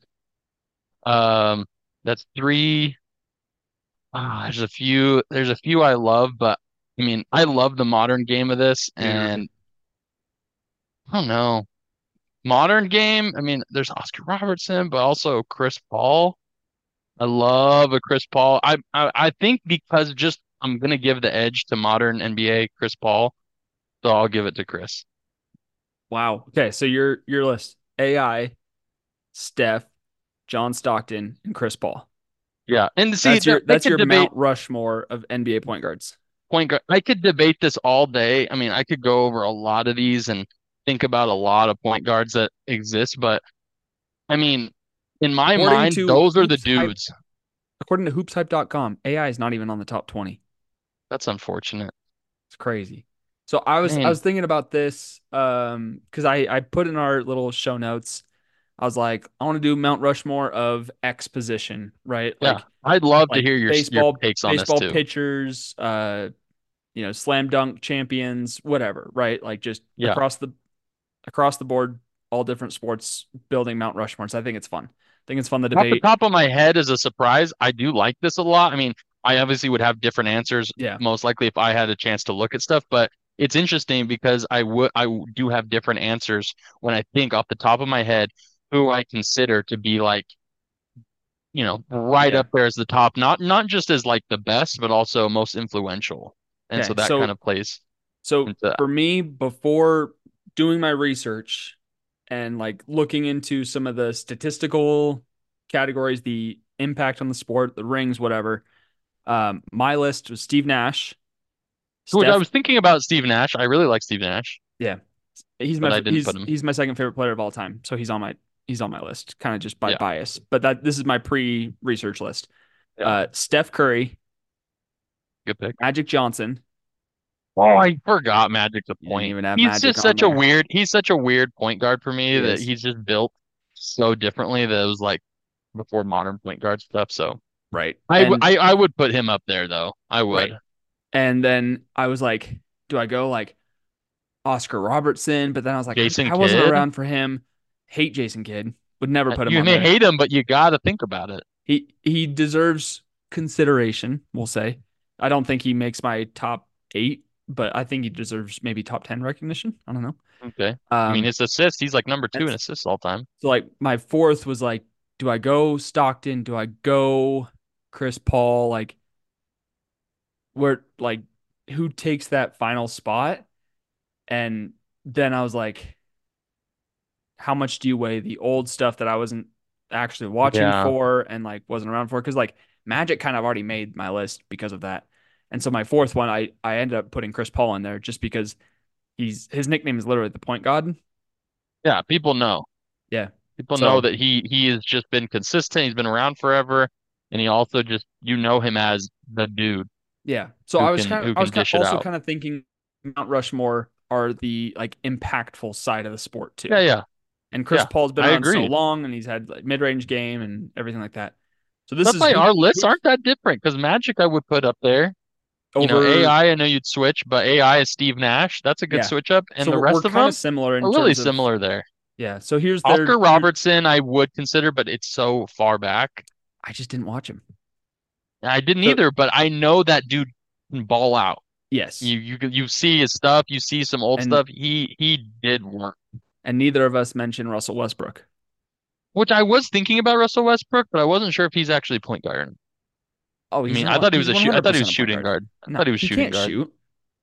Um, that's three. Ah, there's a few, there's a few I love, but I mean, I love the modern game of this, Dude. and I don't know. Modern game, I mean, there's Oscar Robertson, but also Chris Paul. I love a Chris Paul. I, I I think because just I'm gonna give the edge to modern N B A Chris Paul, so I'll give it to Chris. Wow. Okay, so your your list. A I, Steph, John Stockton, and Chris Paul. Yeah, and see That's that your I that's could your debate Mount Rushmore of N B A point guards. point guard. I could debate this all day. I mean, I could go over a lot of these and think about a lot of point guards that exist, but I mean, in my According mind, to those are the Hoops Hype, dudes. according to hoops hype dot com, A I is not even on the top twenty. That's unfortunate. It's crazy. So I was I Man, was thinking about this um because I I put in our little show notes. I was like, I want to do Mount Rushmore of X position, right? yeah, Like I'd love to like hear your your baseball takes on this baseball too. pitchers, uh, you know, slam dunk champions, whatever, right? Like just Yeah. across the across the board, all different sports, building Mount Rushmore. So I think it's fun. I think it's fun to Off the debate. top of my head as a surprise, I do like this a lot. I mean, I obviously would have different answers Yeah. most likely if I had a chance to look at stuff, but it's interesting because I would I do have different answers when I think off the top of my head who I consider to be like, you know, right Yeah. up there as the top, not not just as like the best, but also most influential. And so Okay. that kind So of plays so into that. for me, before doing my research and like looking into some of the statistical categories, the impact on the sport, the rings, whatever, um, my list was Steve Nash, Which I Steph. was thinking about Steve Nash. I really like Steve Nash, Yeah, he's but my I didn't put he's him. he's my second favorite player of all time. So he's on my he's on my list, kind of just by Yeah. bias. But that this is my pre-research list. Yeah. Uh, Steph Curry, Good pick. Magic Johnson. Oh, I forgot Magic's a You didn't point. even have He's Magic just on such a there. weird, he's such a weird point guard for me He that is he's just built so differently that it was like before modern point guard stuff. So right, I, w- and I, I would put him up there though. I right, would. and then I was like, do I go like Oscar Robertson? But then I was like, Jason I wasn't Kidd. around for him. Hate Jason Kidd. Would never Uh, put him You on may there. hate him, but you got to think about it. He he deserves consideration, we'll say. I don't think he makes my top eight, but I think he deserves maybe top ten recognition. I don't know. Okay. I mean, Um, his assists, he's like number two in and assists all time. so like my fourth was like, do I go Stockton? Do I go Chris Paul? Like where like who takes that final spot? And then I was like, how much do you weigh the old stuff that I wasn't actually watching Yeah. for and like wasn't around for? Because like Magic kind of already made my list because of that. And so my fourth one, I I ended up putting Chris Paul in there just because he's his nickname is literally the point god. Yeah. People know. Yeah. People know So that he he has just been consistent. He's been around forever, and he also just you know him as the dude yeah. So who I was can kind of who I was can kind of dish it also out. kind of thinking Mount Rushmore are the like impactful side of the sport Yeah, too. yeah, And Chris yeah. Paul's been I around so agree. long and he's had like mid-range game and everything like that. So this That's is why who our lists who's aren't that different because Magic I would put up there. You know, over. A I, I I know you'd switch, but A I is Steve Nash. That's a good Yeah. switch up. So And the we're we're rest of kind of them similar in are really terms of similar there. yeah. So here's their Oscar here. Robertson, I would consider, but it's so far back. I just didn't watch him. I didn't So either, but I know that dude can ball out. yes, You you you see his stuff, you see some old and stuff. He he did work. and neither of us mentioned Russell Westbrook. Which I was thinking about Russell Westbrook, but I wasn't sure if he's actually point guard. Oh, I he's mean, a I one- thought he was he's a shoot. I thought he was one hundred percent a point shooting guard. guard. I No, thought he was he shooting can't guard. shoot.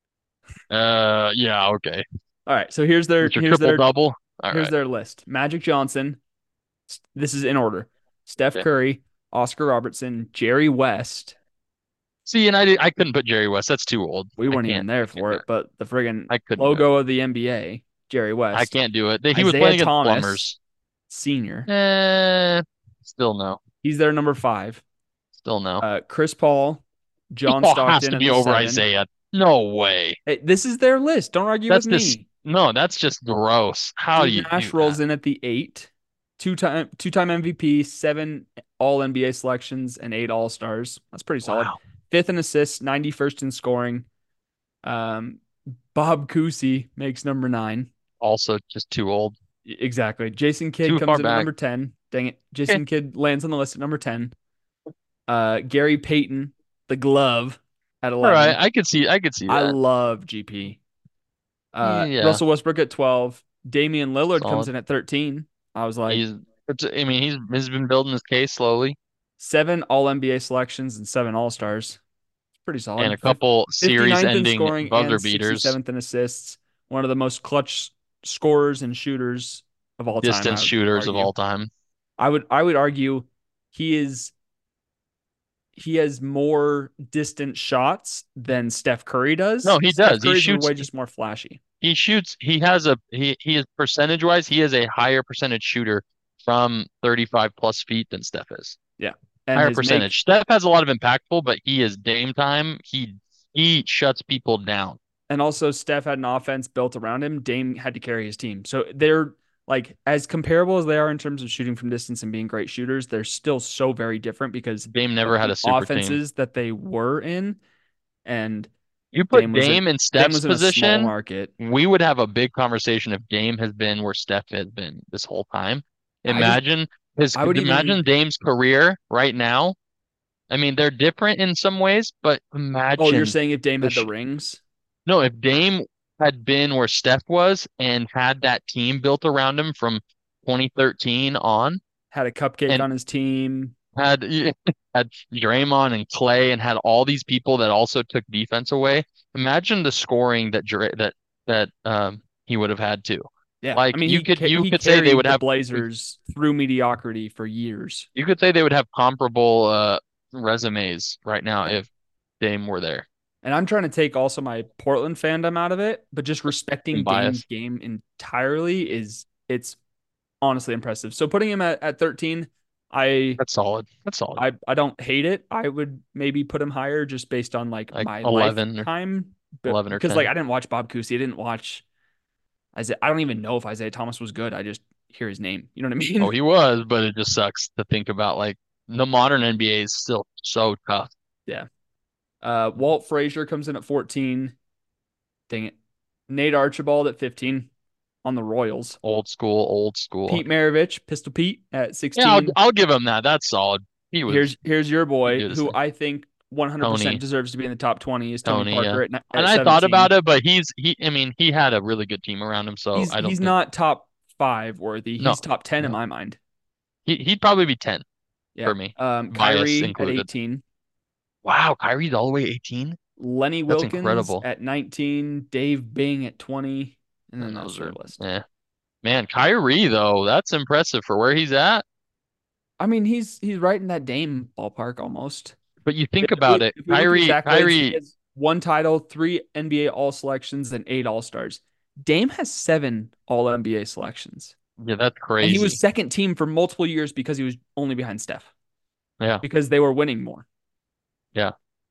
Uh, yeah, okay. All right. So here's their mister here's Triple their Double. All here's right. their list. Magic Johnson. This is in order. Steph Okay. Curry, Oscar Robertson, Jerry West. See, and I did, I couldn't put Jerry West. That's too old. We I weren't even can't. there I can't for do it, it. but the friggin' I couldn't do it. logo of the N B A, Jerry I West. can't do it. He was Isaiah playing against Thomas, plumbers. senior. Eh, still no. He's their number five. Still no. Uh, Chris Paul, John Paul has Stockton to at be the over seven. Isaiah. No way. Hey, this is their list. Don't argue with That's this. me. No, that's just gross. How do Steve you Nash do rolls that? in at the eight. Two time two time M V P, seven all N B A selections, and eight All Stars. That's pretty solid. Wow. Fifth in assists, ninety-first in scoring. Um, Bob Cousy makes number nine. Also, just too old. Exactly. Jason Kidd Too far comes in at back. number ten. Dang it. Okay. Jason Kidd lands on the list at number ten. Uh, Gary Payton, the glove at All right. eleven. I could see. I could see I that. love G P. Uh, Yeah. Russell Westbrook at twelve. Damian Lillard comes Solid. in at thirteen. I was like, He's. It's, I mean, he's he's been building his case slowly, seven all N B A selections and seven All Stars. Pretty and solid. a couple fifty-ninth in series-ending scoring buzzer and beaters, sixty-seventh in assists. One of the most clutch scorers and shooters of all time, I distance would shooters of argue. all time. I would I would argue he is he has more distant shots than Steph Curry does. No, he Steph does. He Curry's shoots. way just more flashy. He shoots. He has a. He he is percentage-wise. He is a higher percentage shooter from thirty-five plus feet than Steph is. Yeah. And Higher his make percentage. Steph has a lot of impactful, but he is Dame time. He he shuts people down. And also, Steph had an offense built around him. Dame had to carry his team. So they're like as comparable as they are in terms of shooting from distance and being great shooters. They're still so very different because Dame of never had the a super team. offenses that they were in. And You Dame put was in Dame in Dame Steph's was in a small position, market. we would have a big conversation if Dame has been where Steph has been this whole time. I just Imagine his, I would even imagine Dame's career right now. I mean, they're different in some ways, but oh, you're imagine saying if Dame the had the sh rings, no, if Dame had been where Steph was and had that team built around him from twenty thirteen on, had a cupcake and on his team. had had Draymond and Clay and had all these people that also took defense away. Imagine the scoring that Dra that that um he would have had too. Yeah. I Like mean, you he could you he could say they would carried the have Blazers through mediocrity for years. you could say they would have comparable uh resumes right now Yeah. if Dame were there. And I'm trying to take also my Portland fandom out of it, but just I'm respecting Dame's biased. game entirely is it's honestly impressive. So putting him at, at thirteen, I That's solid. That's solid. I I don't hate it. I would maybe put him higher just based on like Like my eleven or lifetime, but eleven or because like ten. I didn't watch Bob Cousy, I didn't watch Isaiah. I don't even know if Isaiah Thomas was good. I just hear his name. You know what I Oh, mean? he was, but it just sucks to think about like the modern N B A is still so tough. Yeah. Uh, Walt Frazier comes in at fourteen. Dang it. Nate Archibald at fifteen on the Royals. Old school, old school. Pete Maravich, Pistol Pete at Yeah, I'll sixteen. I'll give him that. That's solid. He was Here's here's your the boy good who I think one hundred percent Tony, deserves to be in the top twenty is Tony Tony, yeah. Parker at And at I thought seventeen. about it, but he's he. I mean, he had a really good team around him, so He's I don't he's think not top five worthy. no, He's top ten in no. my mind. He he'd probably be ten Yeah. for me, Um, bias Kyrie at included. eighteen. Wow, Kyrie's all the way eighteen. Lenny That's Wilkins incredible. at nineteen. Dave Bing at twenty. And then And that's those their are list. yeah. Man, Kyrie though, that's impressive for where he's at. I mean, he's he's right in that Dame ballpark almost. But you think If we about it, if we look at his Kyrie, accolades, he Kyrie, has one title, three N B A All selections, and eight All Stars. Dame has seven All N B A selections, yeah, that's and he was crazy. second team for multiple years because he was only behind Steph Yeah, because they were winning more. yeah.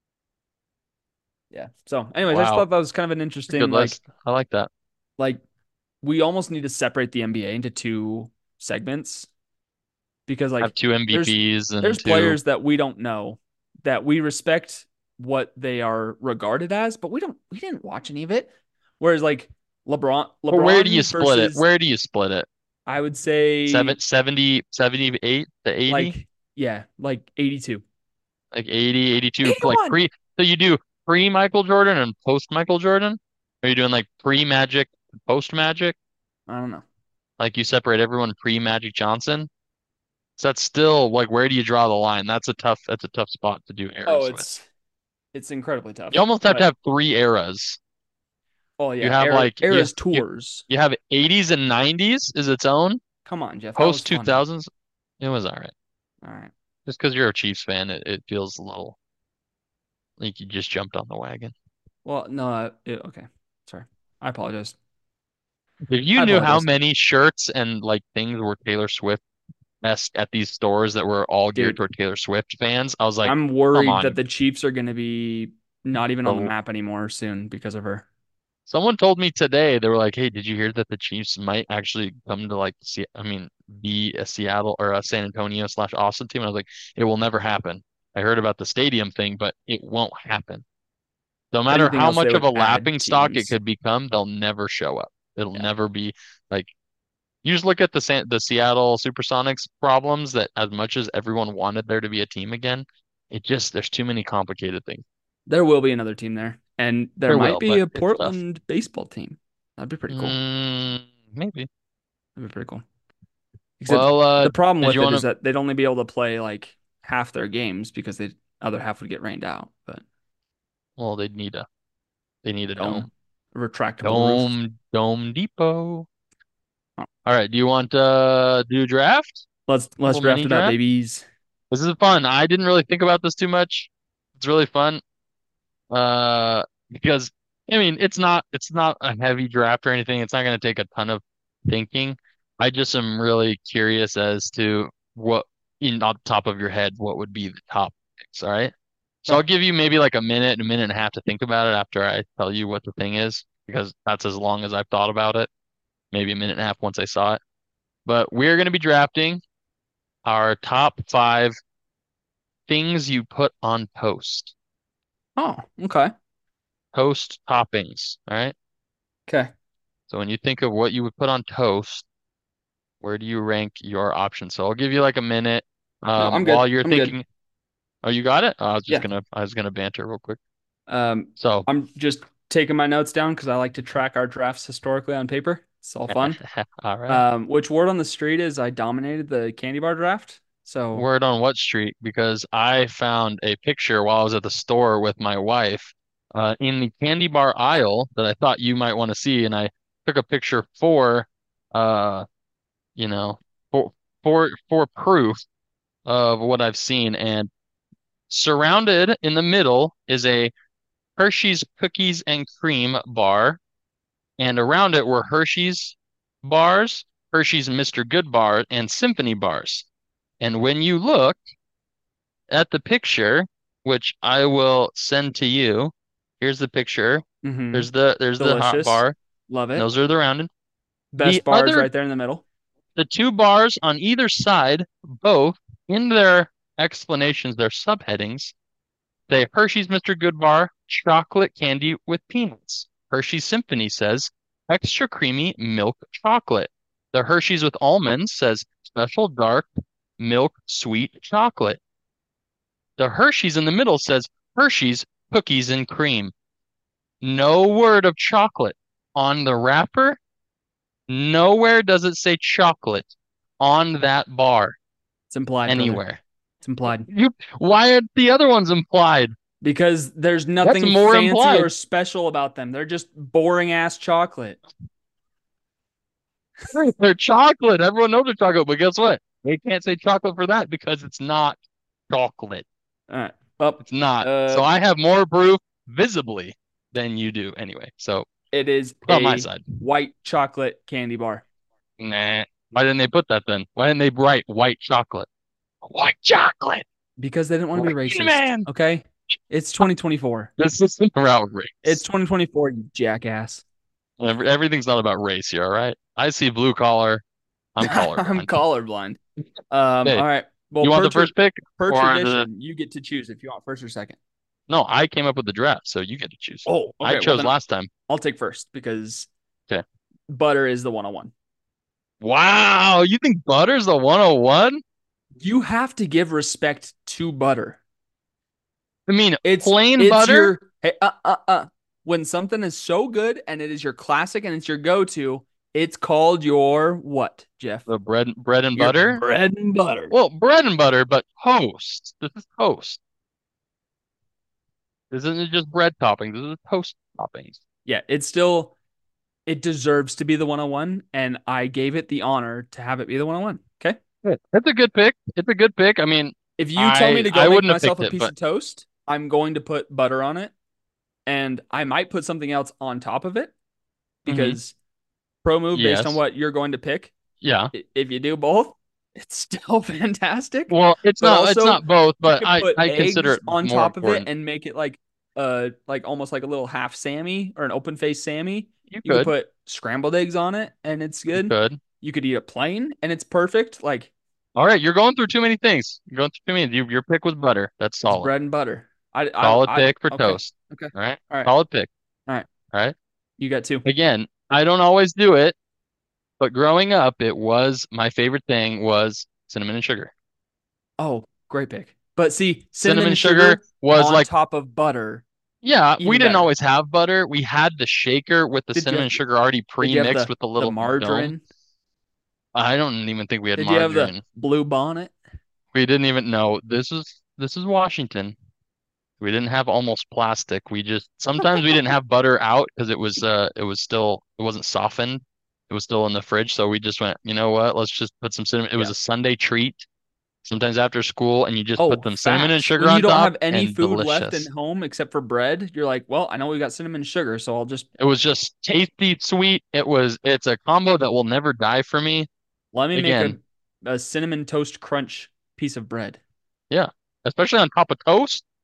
Yeah. So, anyways, I just Wow, thought that was kind of an good interesting like list. I like that. like we almost need to separate the N B A into two segments because Have like two there's M V Ps and there's two. players that we don't know that we respect what they are regarded as, but we don't we didn't watch any of it. Whereas like LeBron But where do you LeBron split it? versus Where do you split it? I would say Seven, seventy, seventy-eight to eighty? like yeah, like eighty-two. Like eighty, eighty-two, like eighty-one. pre. So you do pre Michael Jordan and post Michael Jordan? Are you doing like pre Magic, post Magic? I don't know. Like you separate everyone pre Magic Johnson? So that's still like where do you draw the line? That's a tough that's a tough spot to do Oh, eras with. it's it's incredibly You tough. almost have to But have three eras. oh You yeah, have era, like you eras you, tours. you have eighties and nineties is its own. Come on, Jeff. That was Post funny. two thousands, it was all right. All right. Just because you're a Chiefs fan, it, it feels a little like you just jumped on the wagon. Well, no, uh, it, okay. Sorry. I apologize. If you I knew how apologize. many shirts and like things were Taylor Swift esque at these stores that were all geared Dude, toward Taylor Swift fans, I was like, I'm come worried that on. the Chiefs are going to be not even on the The, map anymore soon because of her. someone told me today, they were like, hey, did you hear that the Chiefs might actually come to like, see, I mean, be a Seattle or a San Antonio slash Austin team? And I was like, it will never happen. I heard about the stadium thing, but it won't happen. No matter Anything how else, they much of would a add laughing stock it teams. could become, they'll never show up. It'll Yeah. never be like you just look at the San the Seattle Supersonics problems that as much as everyone wanted there to be a team again, it just there's too many complicated things. There will be another team there, and there There might will, be but a it's tough. Portland baseball team. That'd be pretty cool. Mm, maybe. That'd be pretty cool. Except Well, uh, the problem did with you it want is to? that they'd only be able to play like half their games because the other half would get rained out. But Well, they need a they need a dome. dome, retractable roof. Dome, Dome Depot. Oh, All right. Do you want uh do a draft? let's let's Little draft mini it up, draft? babies. This is fun. I didn't really think about this too much. It's really fun. Uh, because I mean, it's not it's not a heavy draft or anything. It's not going to take a ton of thinking. I just am really curious as to what, in on top of your head, what would be the top picks. All right. So I'll give you maybe like a minute, a minute and a half to think about it after I tell you what the thing is, because that's as long as I've thought about it. Maybe a minute and a half once I saw it. But we're going to be drafting our top five things you put on toast. Oh, okay. Toast toppings. All right. Okay. So when you think of what you would put on toast, where do you rank your options? So I'll give you like a minute. No, Um, I'm good. while you're I'm good. thinking, oh, you got it? Oh, I was just Yeah. gonna, I was gonna banter real quick. Um, So, I'm just taking my notes down because I like to track our drafts historically on paper. It's all fun. all right. Um, which word on the street is I dominated the candy bar draft? So, Word on what street? Because I found a picture while I was at the store with my wife, uh, in the candy bar aisle that I thought you might want to see, and I took a picture for, uh, you know, for for for proof of what I've seen. And surrounded in the middle is a Hershey's Cookies and Cream bar, and around it were Hershey's bars, Hershey's Mister Good bar, and Symphony bars. And when you look at the picture, which I will send to you, here's the picture. hmm There's the there's the hot delicious. bar. Love And it. those are the rounded. The Best bars other, right there in the middle. the two bars on either side, both in their explanations, their subheadings, say Hershey's Mister Good bar, chocolate candy with peanuts. Hershey's Symphony says extra creamy milk chocolate. The Hershey's with almonds says special dark milk sweet chocolate. The Hershey's in the middle says Hershey's cookies and cream. No word of chocolate on the wrapper. Nowhere does it say chocolate on that bar It's implied, brother. anywhere. It's implied. You, why are the other ones implied? Because there's That's nothing more fancy implied. or special about them. They're just boring ass chocolate. They're chocolate. Everyone knows they're chocolate, but guess what? They can't say chocolate for that because it's not chocolate. All right. Well, It's not. uh, So I have more proof visibly than you do anyway. So it is it's on my a side. white chocolate candy bar. Nah. Why didn't they put that then? Why didn't they write white chocolate? White chocolate. Because they didn't want to be Rain racist. Man. Okay? It's twenty twenty-four. This isn't about race. It's twenty twenty-four, you jackass. Every, everything's not about race here, all right? I see blue collar. I'm I'm colorblind. colorblind. Um, Hey, all right. Well, you want per, the first pick per or the, tradition, you get to choose if you want first or second. no, I came up with the draft, so you get to choose. Oh, okay. I Well, chose then last time. I'll take first because Okay. butter is the one oh one. Wow, you think butter's the one oh one? You have to give respect to butter. I mean, It's plain it's butter? your hey, uh, uh, uh. When something is so good and it is your classic and it's your go-to, it's called your what, Jeff? The bread bread and Your butter? bread and butter. Well, bread and butter, but toast. This is toast. This isn't just bread toppings. This is toast toppings. Yeah, it's still it deserves to be the one oh one, and I gave it the honor to have it be the one oh one. Okay. Yeah, it's a good pick. It's a good pick. I mean, If you tell me I to go I make wouldn't have myself picked a it, piece but of toast, I'm going to put butter on it, and I might put something else on top of it mhm, because pro move based on yes, what you're going to pick. yeah. If you do both, it's still fantastic. Well, it's But not it's also, not both, you but could I put I consider eggs it on more top of it important. and make it like uh like almost like a little half Sammy or an open face Sammy. You You could could, put scrambled eggs on it and it's you good. could. You could eat it plain and it's perfect. Like All right, you're going through too many things. You're going through too many. You, your pick was butter. That's it's solid. bread and butter. I I Solid I pick for okay. toast. Okay. All right, All right. solid pick. All right. All right. You got two. Again, I don't always do it, but growing up, it was my favorite thing was cinnamon and sugar. Oh, great pick. But see, cinnamon Cinnamon and sugar sugar was on like, top of butter, yeah, we even didn't better. always have butter. We had the shaker with the Did you cinnamon have and sugar already did you have pre-mixed the with the the little dome. margarine? I don't even think we had Did you have the margarine. blue bonnet? We didn't even know this is this is Washington. We didn't have almost plastic. We just sometimes we didn't have butter out because it was uh it was still it wasn't softened. It was still in the fridge, so we just went, you know what? Let's just put some cinnamon. It was Yeah. a Sunday treat. Sometimes after school, and you just put Oh, some cinnamon and facts. sugar When you on don't top, have any and food left in delicious. home except for bread, you're like, well, I know we got cinnamon and sugar, so I'll just It was just tasty, sweet. It was it's a combo that will never die for me. let me make a, Again, a cinnamon toast crunch piece of bread. yeah, especially on top of toast.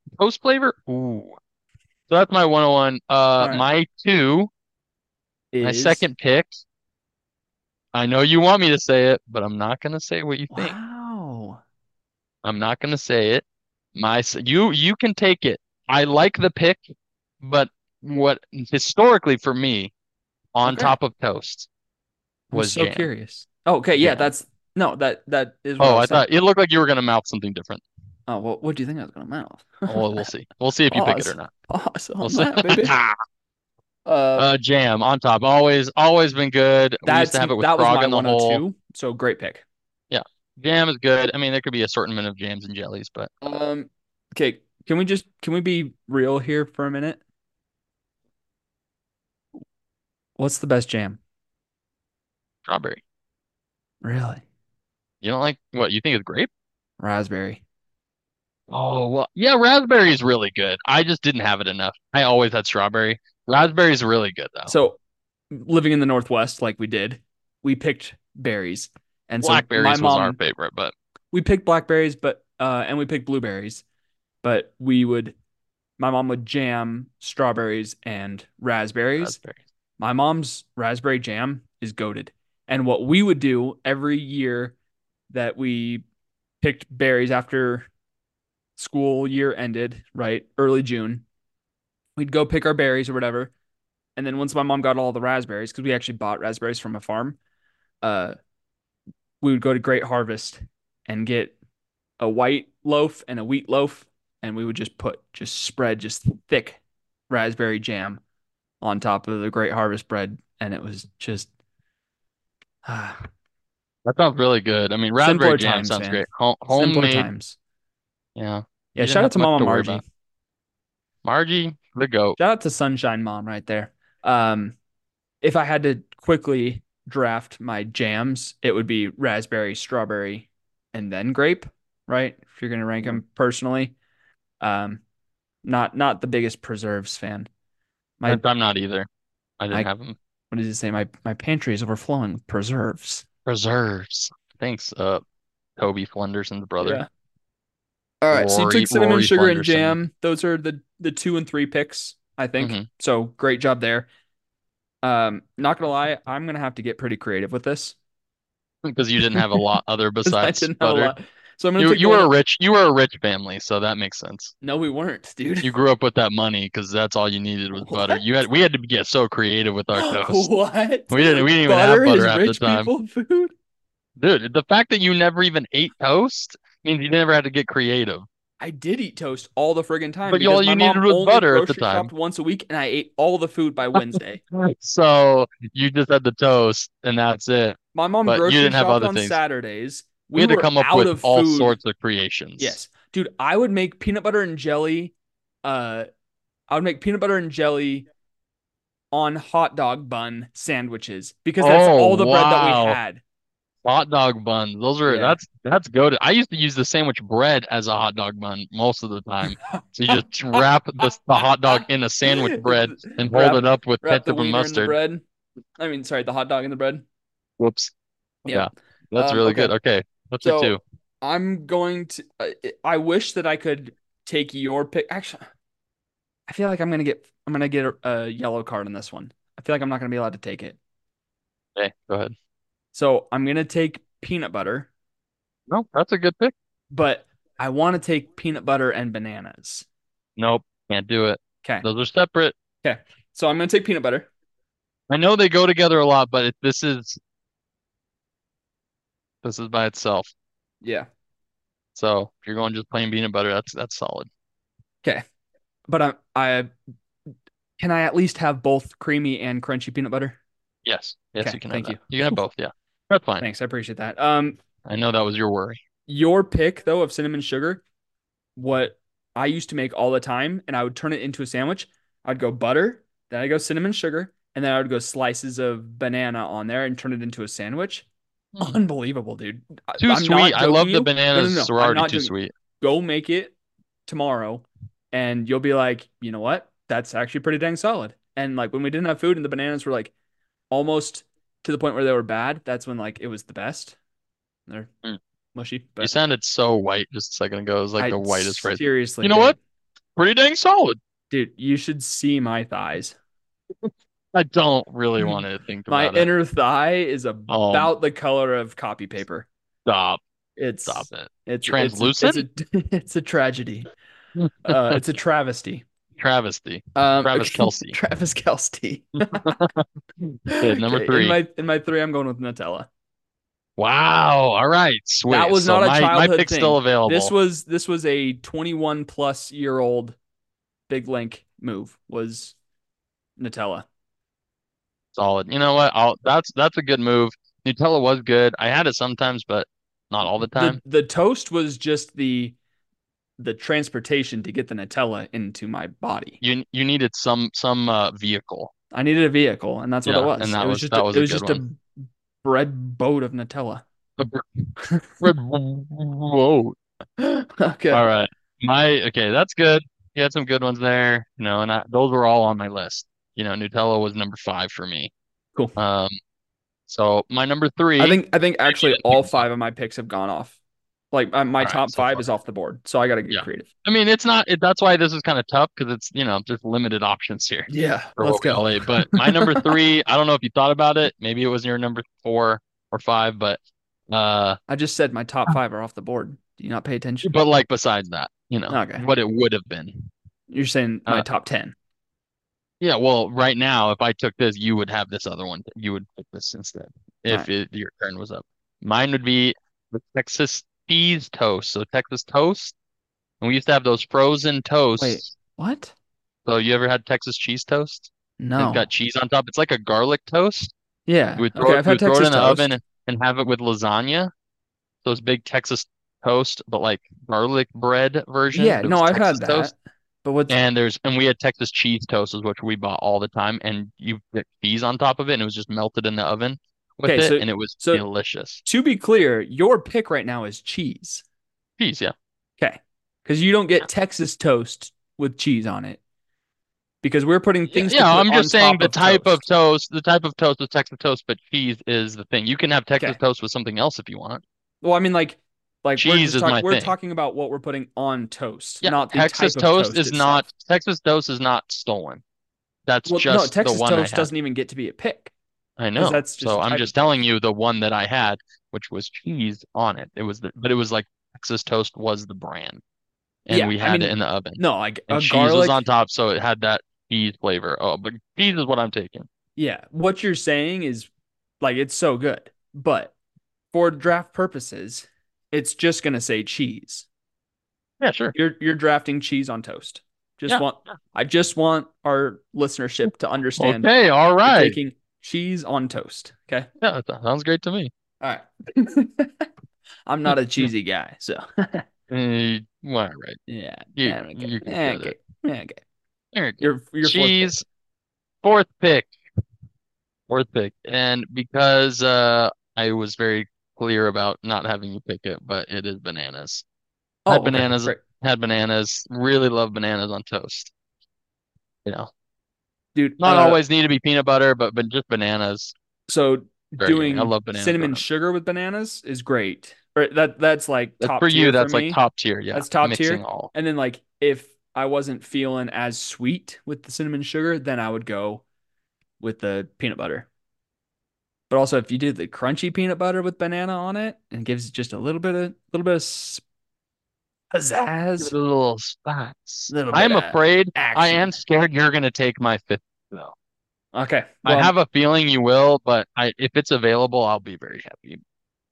Toast flavor? Ooh. So that's my one oh one. All Uh, right. my two, my Is second pick. I know you want me to say it, but I'm not gonna say what you think. wow. I'm not gonna say it. My s- you you can take it. I like the pick, but what historically for me on Okay. top of toast I'm was so jam. curious. Oh, okay, yeah, Jam. that's no, that that is what I Oh, was I saying. thought it looked like you were gonna mouth something different. Oh, well, what do you think I was gonna mouth? Oh, we'll see. We'll see if you pick it or Pause. not. Pause We'll on see. that, baby. Uh, Uh, jam on top. Always, always been good. We used to that's have it with that was frog my in the hole. one oh two. So great pick. Yeah, jam is good. I mean, there could be assortment of jams and jellies, but Um, okay, can we just can we be real here for a minute? What's the best jam? strawberry. Really? You don't like what you think is grape? Raspberry. Oh, well, yeah, raspberry is really good. I just didn't have it enough. I always had strawberry. Raspberry is really good though. So living in the Northwest, like we did, we picked berries. And so my Blackberries was our mom, favorite, but we picked blackberries, but uh, and we picked blueberries, but we would, my mom would jam strawberries and raspberries. raspberry. My mom's raspberry jam is goated. And what we would do every year that we picked berries after school year ended, right? Early June, we'd go pick our berries or whatever. And then once my mom got all the raspberries, because we actually bought raspberries from a farm, uh, we would go to Great Harvest and get a white loaf and a wheat loaf, and we would just put just spread just thick raspberry jam on top of the Great Harvest bread, and it was just ah, That sounds really good. I mean, raspberry simpler jam times, sounds man. great. Home, Simpler homemade. times. Yeah, Yeah, you didn't shout out have to much Mama to worry about. Margie. Margie, the goat. Shout out to Sunshine Mom right there. Um, if I had to quickly draft my jams, it would be raspberry, strawberry, and then grape, right? If you're gonna rank Hmm. them personally. Um, not not the biggest preserves fan. My I'm not either. I didn't my have them. what does it say? My my pantry is overflowing with preserves. Preserves. Thanks, uh, Toby Flenderson's brother, Yeah. All right. So you Rory took cinnamon Rory sugar and Flenderson. jam. Those are the the two and three picks, I think. Mm-hmm. So great job there. Um, not gonna lie, I'm gonna have to get pretty creative with this Because you didn't have a lot other because I besides didn't have a butter. lot. So I'm gonna You take the you one were a that. rich you were a rich family, so that makes sense. No, we weren't, dude. You grew up with that money because that's all you needed was butter. What? You had we had to get so creative with our toast. What? We didn't we didn't even have Butter butter is half the rich time. people food? Dude, the fact that you never even ate toast means you never had to get creative. I did eat toast all the friggin' time But you, all because my you needed mom was only butter at the grocery time. shopped once a week and I ate all the food by Wednesday. Right. So you just had the toast and that's it. My mom But you grocery didn't have shopped other on things. Saturdays. We We had to were come up out with of all food. sorts of creations. Yes. Dude, I would make peanut butter and jelly. Uh, I would make peanut butter and jelly on hot dog bun sandwiches because that's Oh, all the bread that we wow. had. Hot dog buns. Those are Yeah. that's that's goated. I used to use the sandwich bread as a hot dog bun most of the time. So you just wrap the, the hot dog in a sandwich bread and hold Wrap it up with wrap the ketchup and wiener in the mustard. bread. I mean, sorry, the hot dog in the bread. Whoops. Yep. Yeah. That's Um, really good. okay. Okay. What's your two? So I'm going to. Uh, I wish that I could take your pick. Actually, I feel like I'm gonna get. I'm gonna get a, a yellow card on this one. I feel like I'm not gonna be allowed to take it. Okay, go ahead. So I'm gonna take peanut butter, No, that's a good pick. but I want to take peanut butter and bananas. Nope, can't do it. Okay. Those are separate. Okay. So I'm gonna take peanut butter. I know they go together a lot, but if this is this is by itself. Yeah. So if you're going just plain peanut butter, that's that's solid. Okay. But I I can I at least have both creamy and crunchy peanut butter? Yes. Yes, Okay. you can have Thank that. you. You can have both, yeah. That's fine. Thanks. I appreciate that. Um, I know that was your worry. your pick though of cinnamon sugar, what I used to make all the time, and I would turn it into a sandwich. I'd go butter, then I go cinnamon sugar, and then I would go slices of banana on there and turn it into a sandwich. Hmm. Unbelievable, dude. I, Too I'm sweet. not I joking love the you. No, no, bananas no. I'm sorority not too joking. sweet. Go make it tomorrow, and you'll be like, you know what? That's actually pretty dang solid. And like when we didn't have food and the bananas were like almost to the point where they were bad, that's when like it was the best. They're Hmm. mushy, You but sounded so white just a second ago. It was like I the whitest phrase. seriously You know what? did. pretty dang solid. Dude, you should see my thighs. I don't really want to think My about it. inner thigh is Um, about the color of copy paper. stop, stop It's it. it's it's a, it's Translucent? a it's a tragedy. Uh, it's a travesty. Travesty. Um, Travis okay, Kelsey. Travis Kelce. Okay, number Okay, in three. my in my three, I'm going with Nutella. Wow. All right. That Sweet. was So not a my my childhood pick's still thing. This available. was this was a twenty-one plus year old big link move. Was Nutella. Solid. You know what? I'll that's that's a good move. Nutella was good. I had it sometimes, but not all the the time. The toast was just the the transportation to get the Nutella into my body. You you needed some some uh, vehicle. I needed a vehicle, and that's what it Yeah, and was. It that was was just that a, was it a was good just one. a bread boat of Nutella. A br- Red Whoa. Okay, All right. My okay, that's good. You had some good ones there, you know, and I, those were all on my list. You know, Nutella was number five for me. cool. Um, so my number I three, think I think maybe actually you didn't all think about. five of my picks have gone off. Like my, my All right, top so five far. is off the board, so I got to get Yeah. creative. I mean, it's not it, that's why this is kind of tough because it's, you know, there's limited options here Yeah, for let's what we go. all ate. But my number three, I don't know if you thought about it. Maybe it was your number four or five, but uh I just said my top five are off the board. Do you not pay attention? but like besides that, you know, Okay, what it would have been. you're saying my Uh top ten. yeah, well, right now, if I took this, you would have this other one. You would pick this instead All if right. it, your turn was up. Mine would be the Texas cheese toast. So Texas toast, and we used to have those frozen Wait, toasts. what? So you ever had Texas cheese toast? And it's got No. cheese on top. It's like a garlic toast. Yeah. We would throw Okay, it, I've we had would throw it Texas in the oven toast. and, and have it with lasagna. Those big Texas toast, but like garlic bread version, Yeah, but it no, was I've Texas had toast. that. But what's And there's and we had Texas cheese toast, is which we bought all the time, and you put cheese on top of it, and it was just melted in the oven with okay? it, So and it was so delicious. to be clear, your pick right now is cheese. Cheese, yeah. Okay, because you don't get Texas toast with cheese on it because we're putting Yeah, things to yeah, put I'm on just saying top the of type of toast. toast, the type of toast is Texas toast, but cheese is the thing. You can have Texas Okay. toast with something else if you want. Well, I mean, like, like we're Cheese just is talking. my We're thing. talking about what we're putting on toast, Yeah, not the Texas type of toast toast is not itself. Texas toast is not stolen. That's Well, no, just the Texas one I toast had. doesn't even get to be a pick I because know. that's just So a I'm type just of telling toast. you the one that I had, which was cheese on it. It was the, but it was like Texas toast was the brand, and Yeah, we I had it mean, in the oven, no, like and a cheese was on garlic. top, so it had that cheese flavor. Oh, but cheese is what I'm taking. Yeah, what you're saying is like it's so good, but for draft purposes, it's just gonna say cheese. Yeah, sure. You're you're drafting cheese on toast. Just Yeah. want I just want our listenership to understand Okay. All we're right. taking cheese on toast. Okay. Yeah, that sounds great to me. All right. I'm not a cheesy guy, so Eh, well, all right. yeah. You Okay. you can get Okay. it. Okay. There you go. Your your fourth Cheese, pick. fourth pick. Fourth pick. And because uh I was very clear about not having you pick it, but it is bananas. Had Oh, okay. bananas, Great. had bananas, really love bananas on toast. You know, Dude, not uh always need to be peanut butter, but but just bananas. so Very yummy. I doing love bananas growing cinnamon up. sugar with bananas is great. Or that that's like That's for top you, tier for that's like me. top tier, yeah. That's top Mixing tier. all. And then like if I wasn't feeling as sweet with the cinnamon sugar, then I would go with the peanut butter. But also if you did the crunchy peanut butter with banana on it and gives just a little bit of little bit of Give it pizzazz, a little spice. little bit I'm of afraid, I am action. scared you're gonna take my fifth though. Okay. I Well, have a feeling you will, but I if it's available, I'll be very happy.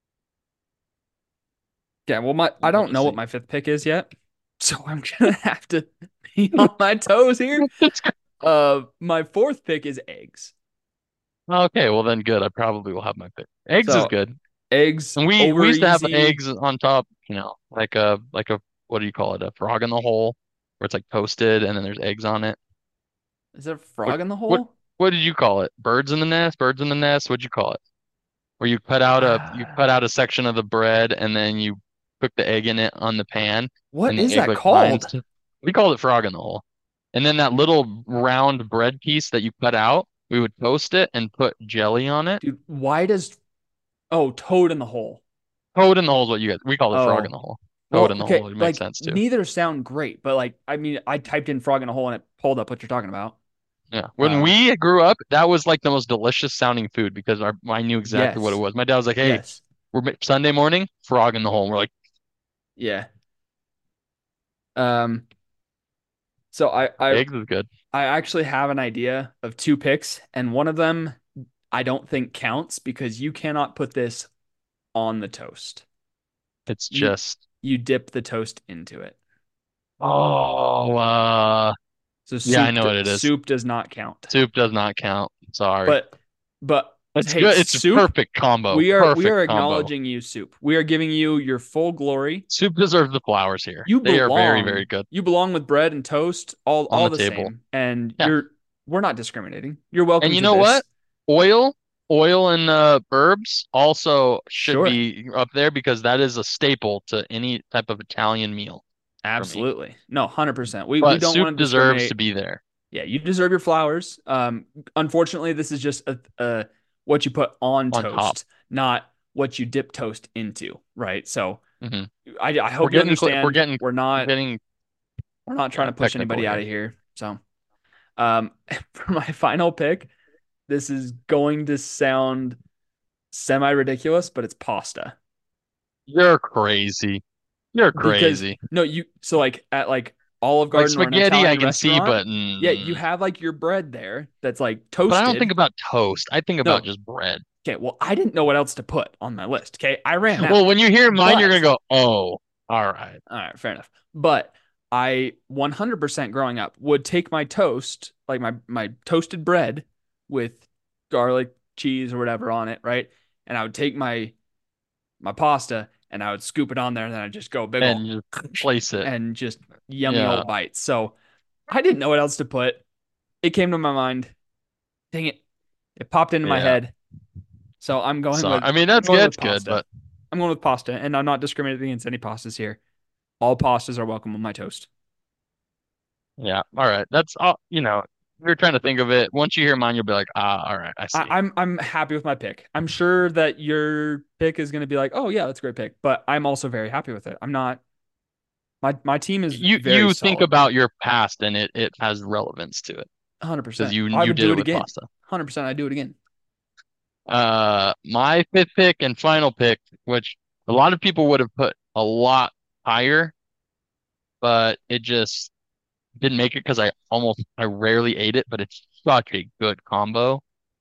yeah, well my I don't We'll know what see. my fifth pick is yet. So I'm gonna have to be on my toes here. Uh my fourth pick is eggs. Okay, well then good. I probably will have my pick. Eggs is So good. eggs And we we over used to have easy. eggs on top, you know, like a like a what do you call it? A frog in the hole, where it's like toasted and then there's eggs on it. Is there a What frog in the what hole? what did you call it? Birds in the nest? Birds in the nest? What'd you call it? Where you cut out a you cut out a section of the bread and then you cook the egg in it on the pan What and the is egg that like binds called? to we called it frog in the hole. And then that little round bread piece that you cut out, we would toast it and put jelly on it. Dude, why does oh toad in the hole? Toad in the hole is what you guys we called it frog in Oh, the hole. toad Well, in the okay, hole. It makes like sense too. neither sound great, but like I mean, I typed in frog in a hole and it pulled up what you're talking about. Yeah. When Um, we grew up, that was like the most delicious sounding food because our I knew exactly what it yes, was. My dad was like, "Hey, yes, we're ma- Sunday morning, frog in the hole." And we're like, yeah. Um, so I I eggs is good. I actually have an idea of two picks, and one of them I don't think counts because you cannot put this on the toast. It's You just, you dip the toast into it. oh, uh, So yeah, I soup know what it is. soup does not count. Soup does not count. Sorry. But but It's hey, good. It's a soup, perfect combo. we are we Perfect are combo. acknowledging you, soup. We are giving you your full glory. Soup deserves the flowers here. You They are very, very belong. good You belong with bread and toast, all on all the the table. same. And Yeah. you're we're not discriminating. You're And welcome you to know this. what? Oil, oil and uh, herbs also should Sure. be up there because that is a staple to any type of Italian meal for me. Absolutely. No, one hundred percent. We we But don't soup want to deserves to discriminate. be there. Yeah, you deserve your flowers. Um, unfortunately, this is just a, a what you put on On top. toast, not what you dip toast into, right? So Hmm. I I We're hope you getting cl- we're understand getting we're we're not getting we're not trying yeah, to push technical anybody out here. of here. So um for my final pick, this is going to sound semi ridiculous, but it's pasta. You're crazy. You're Because crazy. no, you so like at like Olive Like Garden or an spaghetti, I Italian can see, restaurant, but yeah, you mm, have like your bread there that's like but I don't think toasted. about toast. I think about No, just bread. okay, well, I didn't know what else to put on my list. Okay, I ran Well, out. when you hear mine, you're gonna But go, "Oh, all right." all right, fair enough. But I one hundred percent growing up would take my toast, like my my toasted bread with garlic, cheese or whatever on it, right? And I would take my my pasta and I would scoop it on there and then I'd just go big ol' And you place it. and just yummy Yeah. old bites. So I didn't know what else to put. It came to my mind. Dang it. It popped into my Yeah. head. So I'm going So with I mean I'm that's going good, with it's good, pasta. but I'm going with pasta, and I'm not discriminating against any pastas here. All pastas are welcome on my toast. yeah. All right. That's all, you know, you're trying to think of it. Once you hear mine, you'll be like, "Ah, all right, I I, see." I'm I'm happy with my pick. I'm sure that your pick is going to be like, oh yeah, that's a great pick, but I'm also very happy with it. I'm not. My my team is You very you think solid. about your past and it it has relevance to it one hundred because percent. you I you would did do it it with again. pasta. one hundred percent. I do it again. Uh, my fifth pick and final pick, which a lot of people would have put a lot higher, but it just didn't make it because I almost I rarely ate it, but it's such a good combo,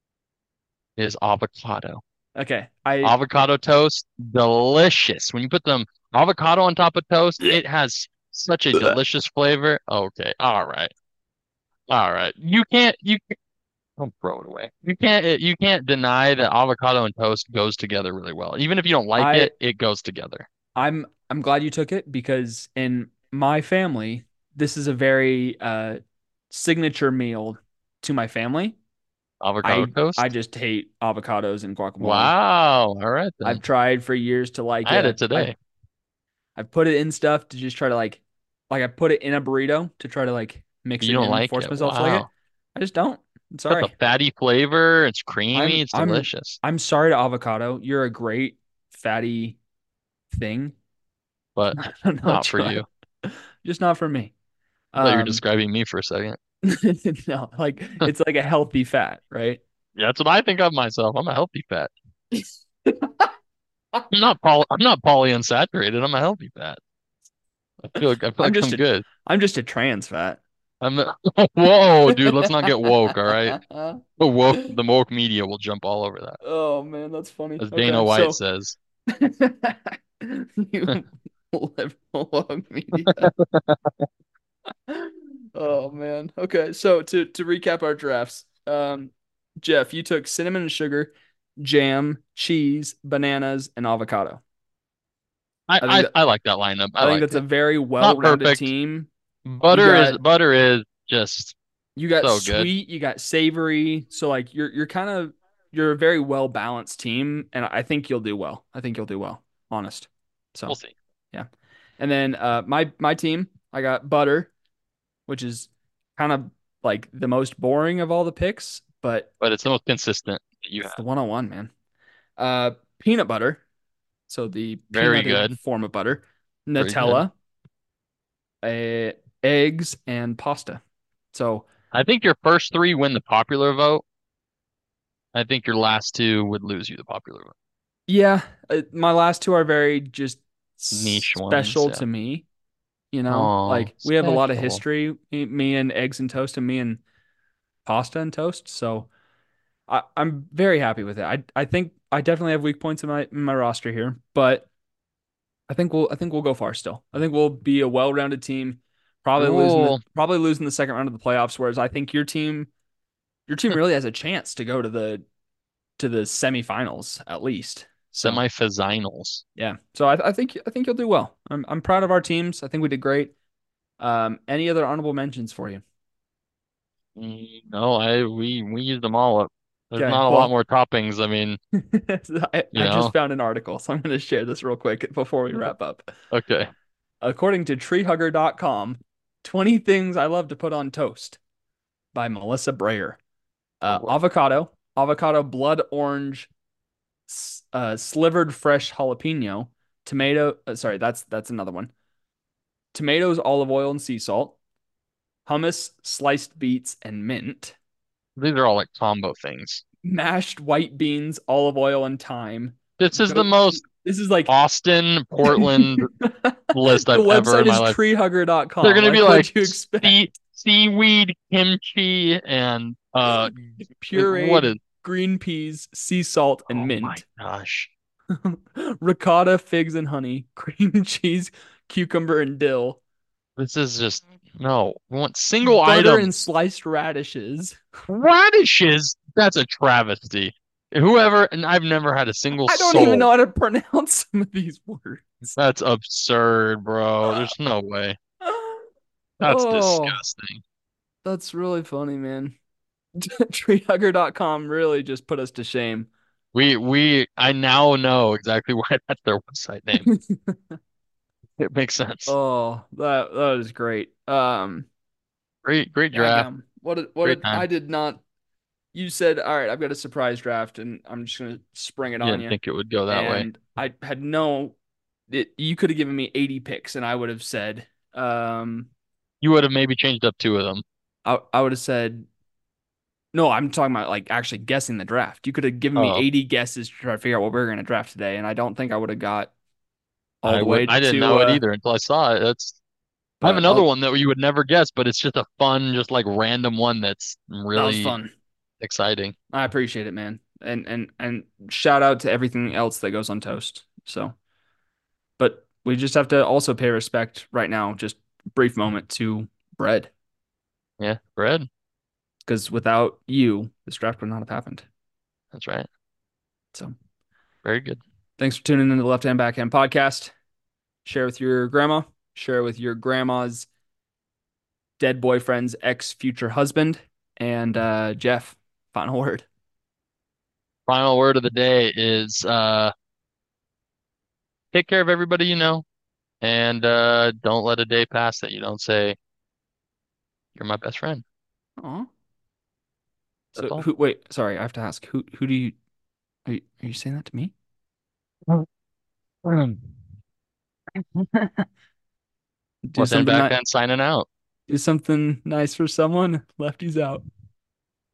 is avocado. Okay. I Avocado toast, delicious. When you put them avocado on top of toast, it has such a delicious flavor. Okay, all right, all right. You can't you can't, don't throw it away. You can't you can't deny that avocado and toast goes together really well. Even if you don't like I it, it goes together. I'm I'm glad you took it because in my family, this is a very uh signature meal to my family. Avocado I I toast. just hate avocados and guacamole. Wow. All right I've then. tried for years to like I had it it. I've today. I've put it in stuff to just try to like like I put it in a burrito to try to like mix You it don't in, like force it. myself to like it. Wow. I just don't. I'm Got the sorry. fatty flavor. It's creamy. I'm It's I'm delicious. I'm sorry to avocado. You're a great fatty thing. But No, not for try. you. Just not for me. I thought you were Um, describing me for a second. no, like it's like a healthy fat, right? Yeah, that's what I think of myself. I'm a healthy fat. I'm not poly I'm not polyunsaturated. I'm a healthy fat. I feel like I feel I'm like just I'm a good. I'm just a trans fat. I'm a, whoa, dude, let's not get woke, all right? The woke the woke media will jump all over that. Oh man, that's funny. As Dana Okay, White so says. you liberal media. Oh man. Okay, so to to recap our drafts, um, Jeff, you took cinnamon and sugar, jam, cheese, bananas, and avocado. I, I think I that I like that lineup. I I think like that's a it. very Not well-rounded perfect. team. You Butter is got butter is just you got so good. sweet, you got savory, so like you're you're kind of you're a very well-balanced team, and I think you'll do well. I think you'll do well, honest. We'll So see. yeah. And then uh my my team, I got butter, which is kind of like the most boring of all the picks, but But it's the most consistent that you it's the have. one-on-one, man. Uh, peanut butter, so the Very peanutted good. form of butter. Pretty good. Nutella, uh, eggs, and pasta. So I think your first three win the popular vote. I think your last two would lose you the popular vote. yeah, uh, my last two are very just Niche ones, special yeah. to me. You know, Oh, like we have a lot of special. history, me me and eggs and toast, and me and pasta and toast. So I, I'm very happy with it. I I think I definitely have weak points in my in my roster here, but I think we'll I think we'll go far still. I think we'll be a well-rounded team. Probably losing the Cool. probably losing the second round of the playoffs, whereas I think your team your team really has a chance to go to the to the semifinals at least. So Semifinals. yeah, so I, I think I think you'll do well. I'm I'm proud of our teams. I think we did great. Um, any other honorable mentions for you? Mm, No, I we we used them all up. There's Okay, not a lot well, more toppings. I mean, I, you I just know. found an article, so I'm going to share this real quick before we wrap up. Okay. According to tree hugger dot com, twenty things I love to put on toast by Melissa Brayer. Uh, Oh, avocado, avocado blood orange, uh, slivered fresh jalapeno, tomato. Uh, sorry, that's that's another one. Tomatoes, olive oil, and sea salt. Hummus, sliced beets, and mint. these are all like combo things. Mashed white beans, olive oil, and thyme. This is the Goat. most This is like Austin, Portland the list I've ever website in my is life. tree hugger dot They're com. gonna be Like, like what'd you sea expect? seaweed, kimchi, and uh, what is? Pureed green peas, sea salt, and Oh my mint. gosh, Ricotta, figs, and honey. Cream cheese, cucumber, and dill. this is just no. We want single Butter and items. sliced radishes. Radishes. That's a travesty. Whoever, and I've never had a single I don't even know soul. how to pronounce some of these words. That's absurd, bro. There's no way. That's Oh, disgusting. that's really funny, man. tree hugger dot com really just put us to shame. We we I now know exactly why that's their website name. It makes sense. Oh, that that is great. Um, Great, great draft. Dadgum. What did, what Great did, I time. did not. You said, all right, I've got a surprise draft, and I'm just gonna spring it You on didn't you. think it would go that way. And I had no. It, you could have given me eighty picks, and I would have said, um, You would have maybe changed up two of them. I I would have said, no, I'm talking about like actually guessing the draft. You could have given me Oh, eighty guesses to try to figure out what we were gonna draft today, and I don't think I would have got all I the would. way I didn't to. know it Uh, either until I saw it. That's. I have but another I'll, one that you would never guess, but it's just a fun, just like random one that's that was really fun. exciting. I appreciate it, man. And and and shout out to everything else that goes on toast. So, but we just have to also pay respect right now, just brief moment to bread, Yeah, bread. because without you, this draft would not have happened. That's right. So, Very good. thanks for tuning in to the Left Hand Backhand podcast. Share with your grandma, share with your grandma's dead boyfriend's ex future husband, and uh, Jeff, final word. Final word of the day is uh take care of everybody you know, and uh don't let a day pass that you don't say you're my best friend. Aw. That's So all. who? Wait, sorry, I have to ask. Who? Who do you? Are you, are you saying that to me? Mm. Do Left hand something back ni- then signing out. do something nice for someone. Lefty's out.